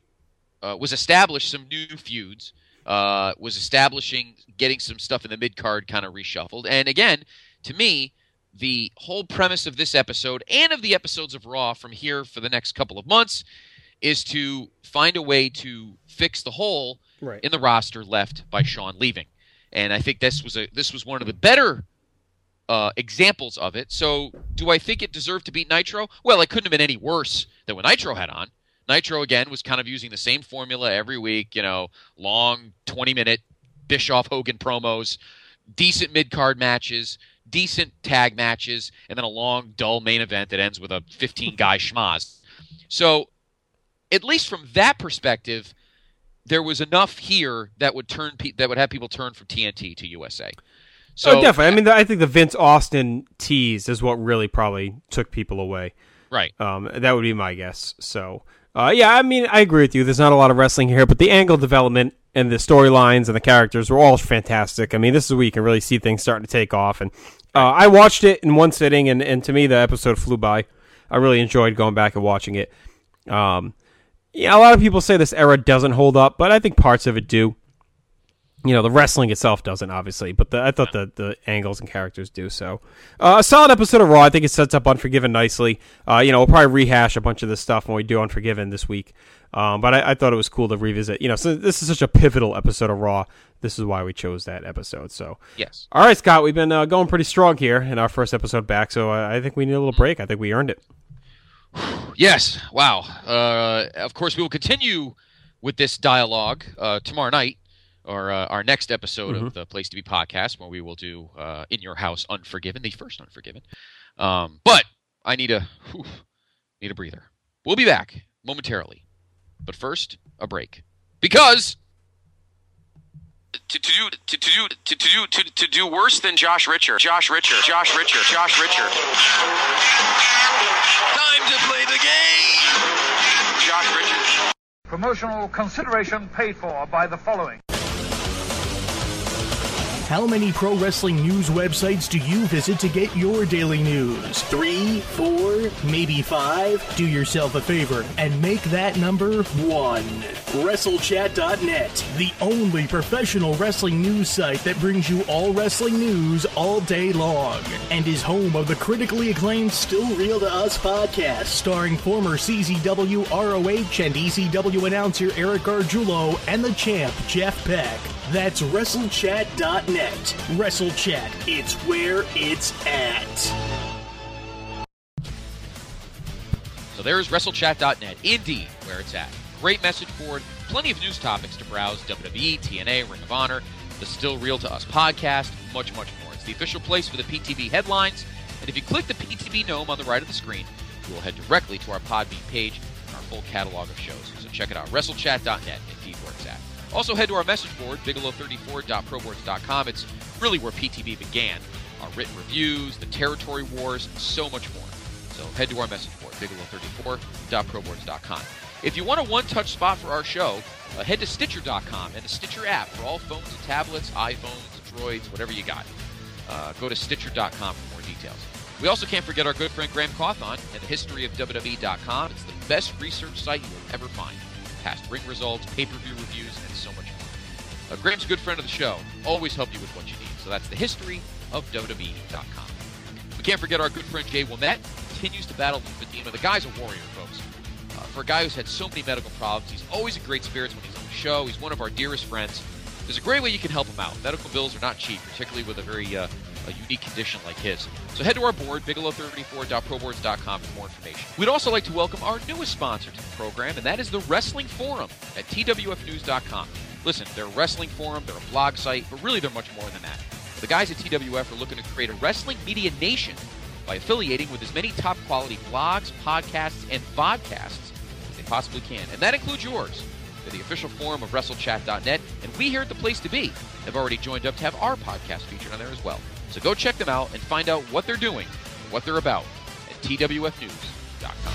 some new feuds. Was getting some stuff in the mid card kind of reshuffled. And again, to me, the whole premise of this episode and of the episodes of Raw from here for the next couple of months is to find a way to fix the hole in the roster left by Shawn leaving. And I think this was one of the better examples of it. So do I think it deserved to beat Nitro? Well, it couldn't have been any worse than what Nitro had on. Nitro, again, was kind of using the same formula every week, long 20-minute Bischoff-Hogan promos, decent mid-card matches, decent tag matches, and then a long, dull main event that ends with a 15-guy schmaz. So at least from that perspective, there was enough here that would have people turn from TNT to USA. So definitely. I mean, I think the Vince Austin tease is what really probably took people away. Right. That would be my guess. So, I mean, I agree with you. There's not a lot of wrestling here, but the angle development and the storylines and the characters were all fantastic. I mean, this is where you can really see things starting to take off. And I watched it in one sitting, and to me, the episode flew by. I really enjoyed going back and watching it. A lot of people say this era doesn't hold up, but I think parts of it do. The wrestling itself doesn't, obviously, but I thought the angles and characters do. So, a solid episode of Raw. I think it sets up Unforgiven nicely. We'll probably rehash a bunch of this stuff when we do Unforgiven this week. But I thought it was cool to revisit. So this is such a pivotal episode of Raw. This is why we chose that episode. So, yes. All right, Scott, we've been going pretty strong here in our first episode back. So I think we need a little break. I think we earned it. Yes. Wow. Of course, we will continue with this dialogue tomorrow night, or our next episode of the Place to Be podcast, where we will do In Your House Unforgiven, the first Unforgiven. But I need a breather. We'll be back momentarily, but first a break because to do worse than Josh Richer. Time to play the game. Josh Richer. Promotional consideration paid for by the following. How many pro wrestling news websites do you visit to get your daily news? 3, 4, maybe 5? Do yourself a favor and make that number 1. WrestleChat.net, the only professional wrestling news site that brings you all wrestling news all day long, and is home of the critically acclaimed Still Real to Us podcast, starring former CZW, ROH, and ECW announcer Eric Gargiulo and the champ Jeff Beck. That's WrestleChat.net. WrestleChat, it's where it's at. So there's WrestleChat.net, indeed, where it's at. Great message board, plenty of news topics to browse, WWE, TNA, Ring of Honor, the Still Real to Us podcast, much, much more. It's the official place for the PTB headlines, and if you click the PTB gnome on the right of the screen, you will head directly to our Podbean page and our full catalog of shows. So check it out, WrestleChat.net, indeed where it's at. Also head to our message board, Bigelow34.proboards.com. It's really where PTB began. Our written reviews, the territory wars, so much more. So head to our message board, Bigelow34.proboards.com. If you want a one-touch spot for our show, head to Stitcher.com and the Stitcher app for all phones and tablets, iPhones, Droids, whatever you got. Go to Stitcher.com for more details. We also can't forget our good friend Graham Cawthon and the historyofWWE.com. It's the best research site you will ever find. Past ring results, pay-per-view reviews, and so much more. Graham's a good friend of the show. Always help you with what you need. So that's the historyofWWE.com. We can't forget our good friend Jay Wilmette. Continues to battle lymphedema. The guy's a warrior, folks. For a guy who's had so many medical problems, he's always in great spirits when he's on the show. He's one of our dearest friends. There's a great way you can help him out. Medical bills are not cheap, particularly with a very a unique condition like his. So head to our board, Bigelow34.proboards.com for more information. We'd also like to welcome our newest sponsor to the program, and that is the Wrestling Forum at TWFnews.com. Listen, they're a wrestling forum, they're a blog site, but really they're much more than that. The guys at TWF are looking to create a wrestling media nation by affiliating with as many top-quality blogs, podcasts, and vodcasts as they possibly can. And that includes yours. They're the official forum of WrestleChat.net, and we here at The Place to Be have already joined up to have our podcast featured on there as well. So go check them out and find out what they're doing, what they're about at TWFnews.com.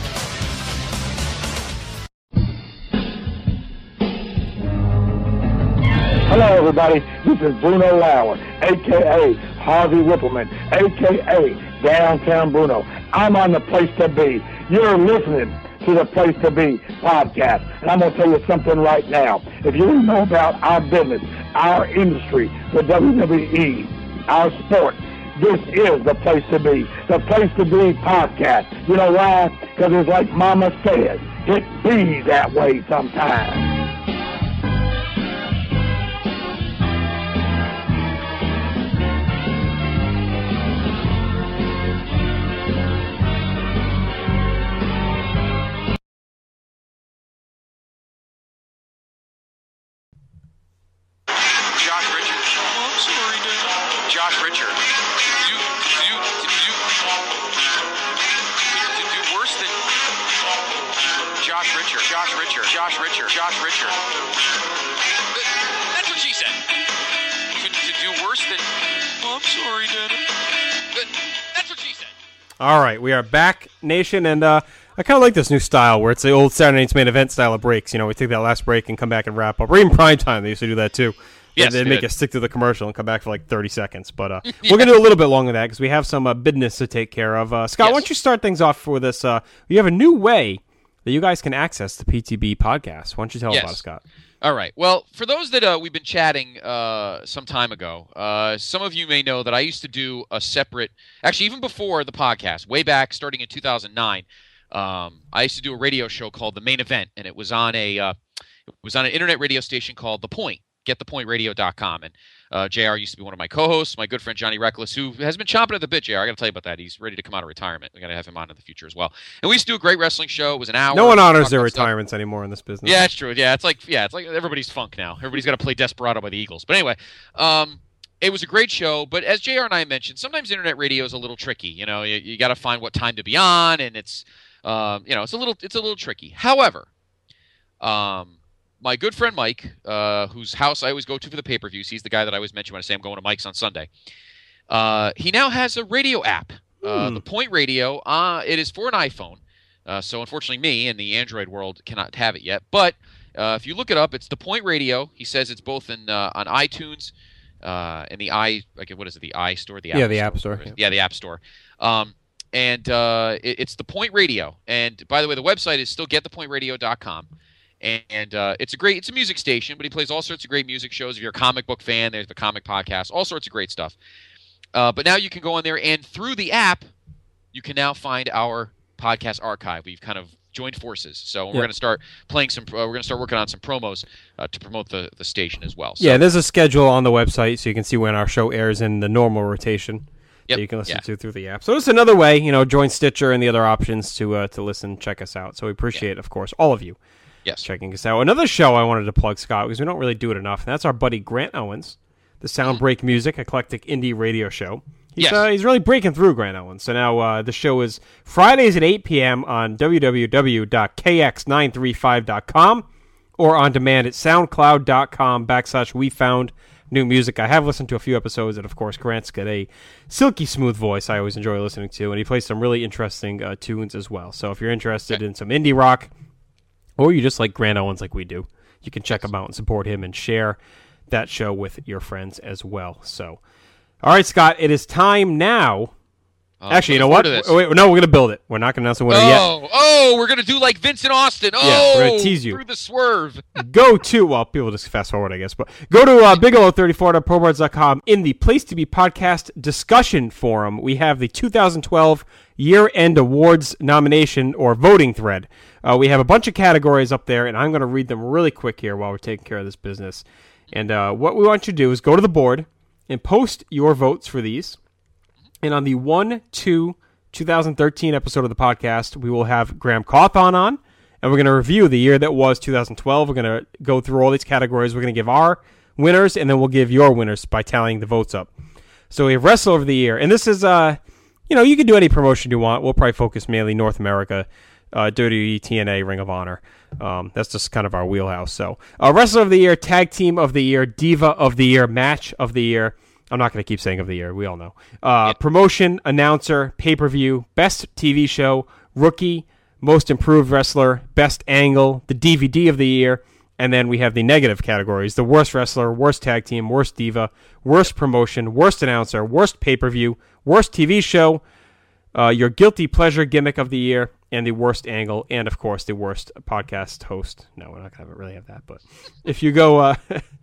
Hello, everybody. This is Bruno Lauer, a.k.a. Harvey Whippleman, a.k.a. Downtown Bruno. I'm on The Place to Be. You're listening to The Place to Be podcast. And I'm going to tell you something right now. If you want to know about our business, our industry, the WWE, our sport, this is The Place to Be. The Place to Be podcast. You know why? Because it's like Mama said, it be that way sometimes. Josh Richard. Did you do worse than Josh Richard? That's what she said. To do worse than. Oh, I'm sorry, Daddy. That's what she said. All right, we are back, Nation, and I kind of like this new style where it's the old Saturday Night's Main Event style of breaks. You know, we take that last break and come back and wrap up. Or even prime time, they used to do that too. Yes, they'd make us stick to the commercial and come back for like 30 seconds. But we're going to do a little bit longer than that because we have some business to take care of. Scott, why don't you start things off for this? You have a new way that you guys can access the PTB podcast. Why don't you tell us about it, Scott? All right. Well, for those that we've been chatting some time ago, some of you may know that I used to do a separate, actually even before the podcast, way back starting in 2009, I used to do a radio show called The Main Event, and it was on an internet radio station called The Point. GetThePointRadio.com. And JR used to be one of my co-hosts, my good friend Johnny Reckless, who has been chomping at the bit, JR. I got to tell you about that. He's ready to come out of retirement. We got to have him on in the future as well. And we used to do a great wrestling show. It was an hour. No one honors their retirements anymore in this business. Yeah, it's true. Yeah, it's like everybody's funk now. Everybody's got to play Desperado by the Eagles. But anyway, it was a great show. But as JR and I mentioned, sometimes internet radio is a little tricky. You know, you got to find what time to be on, and it's it's a little tricky. However, my good friend Mike, whose house I always go to for the pay-per-views, he's the guy that I always mention when I say I'm going to Mike's on Sunday. He now has a radio app, the Point Radio. It is for an iPhone, so unfortunately me in the Android world cannot have it yet. But if you look it up, it's the Point Radio. He says it's both on iTunes in the what is it? The iStore, the Yeah, the App Store. Yeah, the App Store. It's The Point Radio. And by the way, the website is still getthepointradio.com. And it's a music station, but he plays all sorts of great music shows. If you're a comic book fan, there's the comic podcast, all sorts of great stuff. But now you can go on there, and through the app, you can now find our podcast archive. We've kind of joined forces, so we're going to start playing we're going to start working on some promos to promote the station as well. So, yeah, there's a schedule on the website, so you can see when our show airs in the normal rotation. Yep. That you can listen to through the app. So it's another way, join Stitcher and the other options to listen, check us out. So we appreciate, of course, all of you checking us out. Another show I wanted to plug, Scott, because we don't really do it enough, and that's our buddy Grant Owens, the Soundbreak Music Eclectic Indie Radio Show. He's really breaking through, Grant Owens. So now the show is Fridays at 8 p.m. on www.kx935.com or on demand at soundcloud.com/we found new music. I have listened to a few episodes, and of course, Grant's got a silky smooth voice I always enjoy listening to, and he plays some really interesting tunes as well. So if you're interested in some indie rock, or you just like Grant Owens like we do, you can check him out and support him and share that show with your friends as well. So, all right, Scott, it is time now. Actually, you know what? Wait, no, we're going to build it. We're not going to announce the winner yet. We're going to do like Vincent Austin. We're going to tease you. Through the swerve. People just fast forward, I guess, but go to Bigelow34.ProBards.com. In the Place to Be podcast discussion forum, we have the 2012 year-end awards nomination or voting thread. We have a bunch of categories up there, and I'm going to read them really quick here while we're taking care of this business. And what we want you to do is go to the board and post your votes for these. And on the 1/2/2013 episode of the podcast, we will have Graham Cawthon on, and we're going to review the year that was 2012. We're going to go through all these categories. We're going to give our winners, and then we'll give your winners by tallying the votes up. So we have Wrestler of the Year, and this is, you can do any promotion you want. We'll probably focus mainly North America, WWE, TNA, Ring of Honor. That's just kind of our wheelhouse. So Wrestler of the Year, Tag Team of the Year, Diva of the Year, Match of the Year. I'm not going to keep saying of the year. We all know. Promotion, announcer, pay-per-view, best TV show, rookie, most improved wrestler, best angle, the DVD of the year, and then we have the negative categories: the worst wrestler, worst tag team, worst diva, worst promotion, worst announcer, worst pay-per-view, worst TV show, your guilty pleasure gimmick of the year, and the worst angle, and of course the worst podcast host. No, we're not going to really have that, but if you go...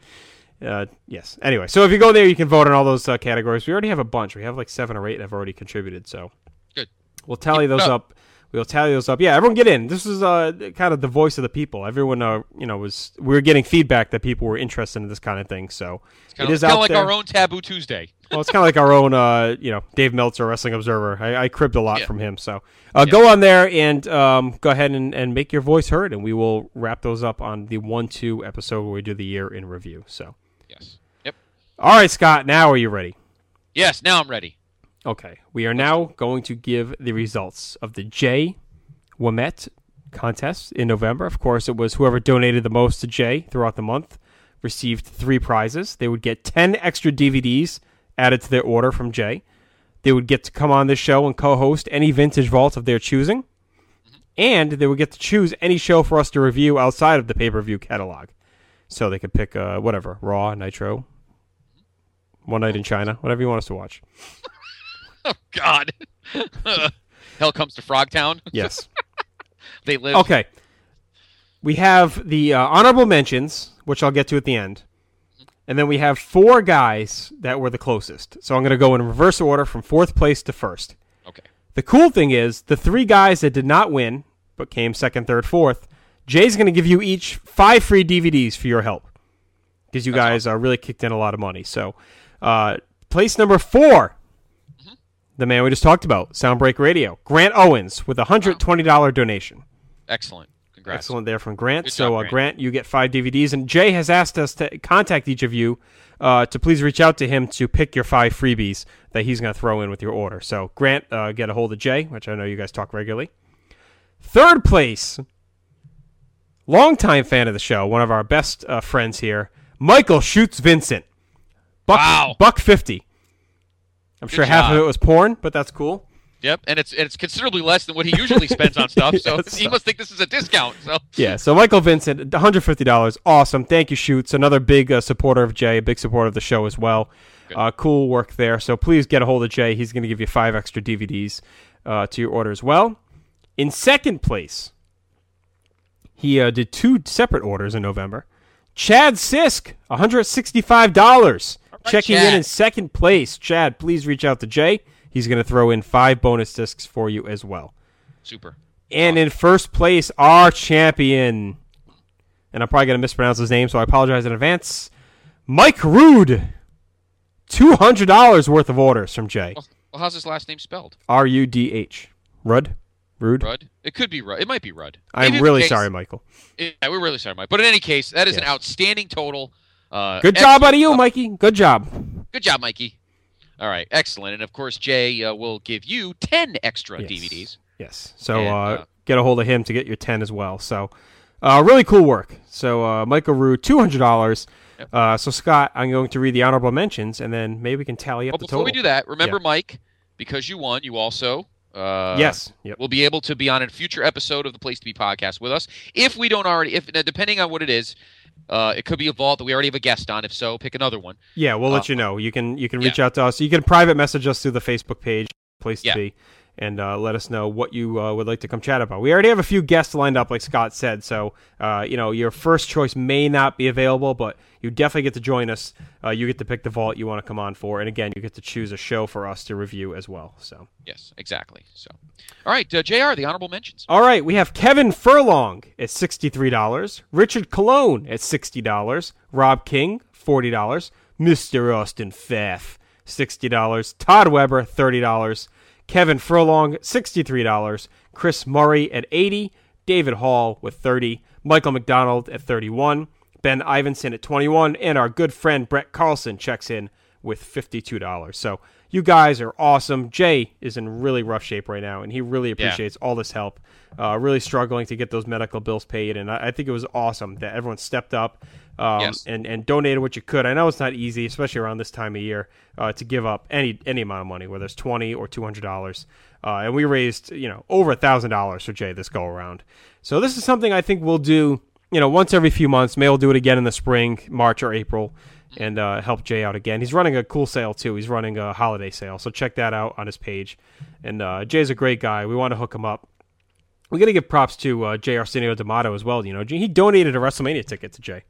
yes. Anyway, so if you go there, you can vote on all those categories. We already have a bunch. We have like 7 or 8 that have already contributed. So good. We'll tally those up. We'll tally those up. Yeah, everyone get in. This is kind of the voice of the people. Everyone, we were getting feedback that people were interested in this kind of thing. So it is out there. Our own Taboo Tuesday. Well, it's kind of like our own, Dave Meltzer, Wrestling Observer. I cribbed a lot from him. So go on there and go ahead and make your voice heard, and we will wrap those up on the 1/2 episode where we do the year in review. So. Yes. Yep. All right, Scott, now are you ready? Yes, now I'm ready. Okay. We are now going to give the results of the Jay Wemett contest in November. Of course, it was whoever donated the most to Jay throughout the month received 3 prizes. They would get 10 extra DVDs added to their order from Jay. They would get to come on this show and co-host any vintage vault of their choosing. And they would get to choose any show for us to review outside of the pay-per-view catalog. So they could pick whatever, Raw, Nitro, One Night in China, whatever you want us to watch. Oh, God. Hell Comes to Frogtown? Yes. They live. Okay. We have the honorable mentions, which I'll get to at the end. And then we have 4 guys that were the closest. So I'm going to go in reverse order from 4th place to 1st. Okay. The cool thing is, the 3 guys that did not win, but came 2nd, 3rd, 4th, Jay's going to give you each 5 free DVDs for your help. Because you guys really kicked in a lot of money. So, place number 4, the man we just talked about, Soundbreak Radio, Grant Owens, with a $120 donation. Excellent. Congrats. Excellent there from Grant. Good So, job, Grant, you get 5 DVDs. And Jay has asked us to contact each of you to please reach out to him to pick your 5 freebies that he's going to throw in with your order. So, Grant, get a hold of Jay, which I know you guys talk regularly. 3rd place, longtime fan of the show, one of our best friends here, Michael Shoots Vincent. $1.50. I'm sure half of it was porn, but that's cool. Yep, and it's considerably less than what he usually spends on stuff, so he must think this is a discount. So yeah, so Michael Vincent, $150, awesome. Thank you, Shoots. Another big supporter of Jay, a big supporter of the show as well. Cool work there. So please get a hold of Jay. He's going to give you 5 extra DVDs to your order as well. In second place, he did 2 separate orders in November. Chad Sisk, $165. Checking Chad. in second place. Chad, please reach out to Jay. He's going to throw in 5 bonus discs for you as well. Super. And in first place, our champion, and I'm probably going to mispronounce his name, so I apologize in advance, Mike Rude. $200 worth of orders from Jay. Well, how's his last name spelled? R-U-D-H. Rudd? Rude? Rudd? It could be Rudd. It might be Rudd. I'm really sorry, Michael. Yeah, we're really sorry, Mike. But in any case, that is an outstanding total. Good job out of you, Mikey. Good job. Good job, Mikey. All right, excellent. And, of course, Jay will give you 10 extra DVDs. Yes. So get a hold of him to get your 10 as well. So really cool work. So Michael Rude, $200. Yep. So, Scott, I'm going to read the honorable mentions, and then maybe we can tally up the total. Before we do that, remember, Mike, because you won, you also will be able to be on a future episode of the Place to Be podcast with us. If we don't already, depending on what it is, it could be a vault that we already have a guest on. If so, pick another one. Yeah, we'll let you know. You can reach out to us. You can private message us through the Facebook page, Place to Be, and let us know what you would like to come chat about. We already have a few guests lined up, like Scott said, so your first choice may not be available, but you definitely get to join us. You get to pick the vault you want to come on for, and again, you get to choose a show for us to review as well. So yes, exactly. So, all right, JR, the honorable mentions. All right, we have Kevin Furlong at $63, Richard Colon at $60, Rob King $40, Mr. Austin Pfaff $60, Todd Weber $30. Kevin Furlong, $63. Chris Murray at $80. David Hall with $30. Michael McDonald at $31. Ben Ivinson at $21. And our good friend Brett Carlson checks in with $52. So you guys are awesome. Jay is in really rough shape right now, and he really appreciates all this help. Really struggling to get those medical bills paid, and I think it was awesome that everyone stepped up and donated what you could. I know it's not easy, especially around this time of year, to give up any amount of money, whether it's $20 or $200. And we raised over $1,000 for Jay this go around. So this is something I think we'll do once every few months. Maybe we'll do it again in the spring, March or April, and help Jay out again. He's running a cool sale too. He's running a holiday sale, so check that out on his page. And Jay's a great guy. We want to hook him up. We got to give props to Jay Arsenio D'Amato as well. He donated a WrestleMania ticket to Jay.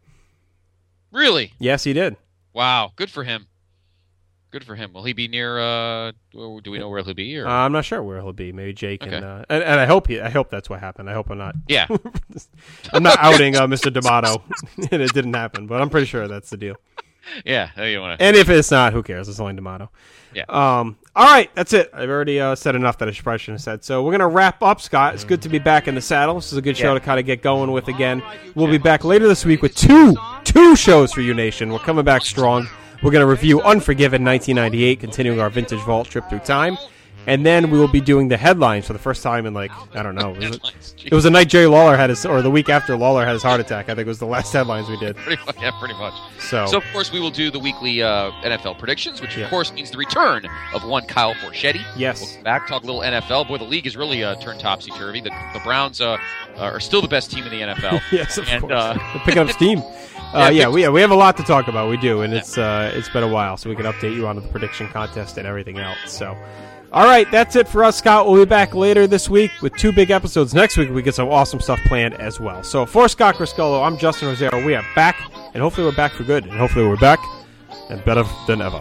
Really? Yes, he did. Wow, good for him. Good for him. Will he be near? Do we know where he'll be? Or? I'm not sure where he'll be. Maybe Jay can. Okay. And I hope that's what happened. I hope I'm not. Yeah. I'm not outing Mr. D'Amato, and it didn't happen, but I'm pretty sure that's the deal. Yeah. And if it's not, who cares? It's only D'Amato. Yeah. All right, that's it. I've already said enough that I probably shouldn't have said. So we're going to wrap up, Scott. It's good to be back in the saddle. This is a good show to kind of get going with again. We'll be back later this week with two shows for you, Nation. We're coming back strong. We're going to review Unforgiven 1998, continuing our vintage vault trip through time. And then we will be doing the headlines for the first time in, I don't know. It was the night Jerry Lawler had or the week after Lawler had his heart attack. I think it was the last headlines we did. Pretty much. So of course, we will do the weekly NFL predictions, which, of course, means the return of one Kyle Forschetti. Yes. We'll come back, talk a little NFL. Boy, the league is really turned topsy-turvy. The Browns are still the best team in the NFL. Yes, of course. They're picking up steam. We have a lot to talk about. We do, and it's been a while, so we can update you on the prediction contest and everything else. So, all right, that's it for us, Scott. We'll be back later this week with 2 big episodes. Next week, we get some awesome stuff planned as well. So, for Scott Criscuolo, I'm Justin Rosero. We are back, and hopefully we're back for good, and hopefully we're back and better than ever.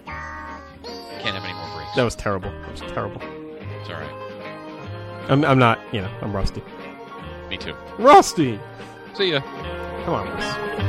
Can't have any more breaks. That was terrible. It's all right. I'm not, I'm rusty. Me too. Rusty! See ya. Come on, Russ.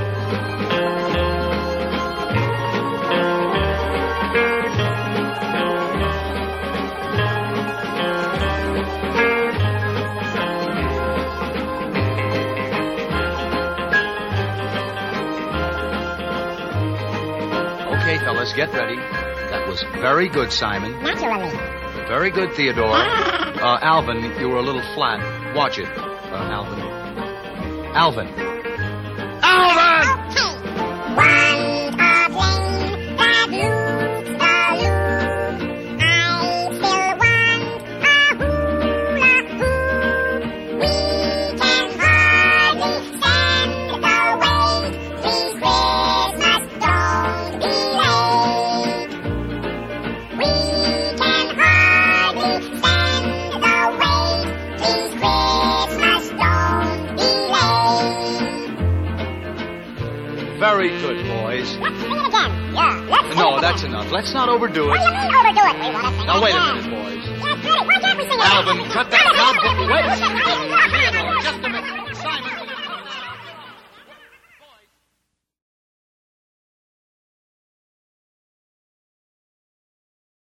Okay, fellas, get ready. That was very good, Simon. Naturally. Very good, Theodore. Alvin, you were a little flat. Watch it, Alvin. Alvin! Very good, boys. Let's sing it again. Yeah, let's sing No, it that's again. enough. Let's not overdo What it. do you mean overdo it? We want to sing Now, it wait a again. minute, boys. Yes, really. Why can't we sing it Alvin, again? cut that. Now, wait. Theodore, Just a minute.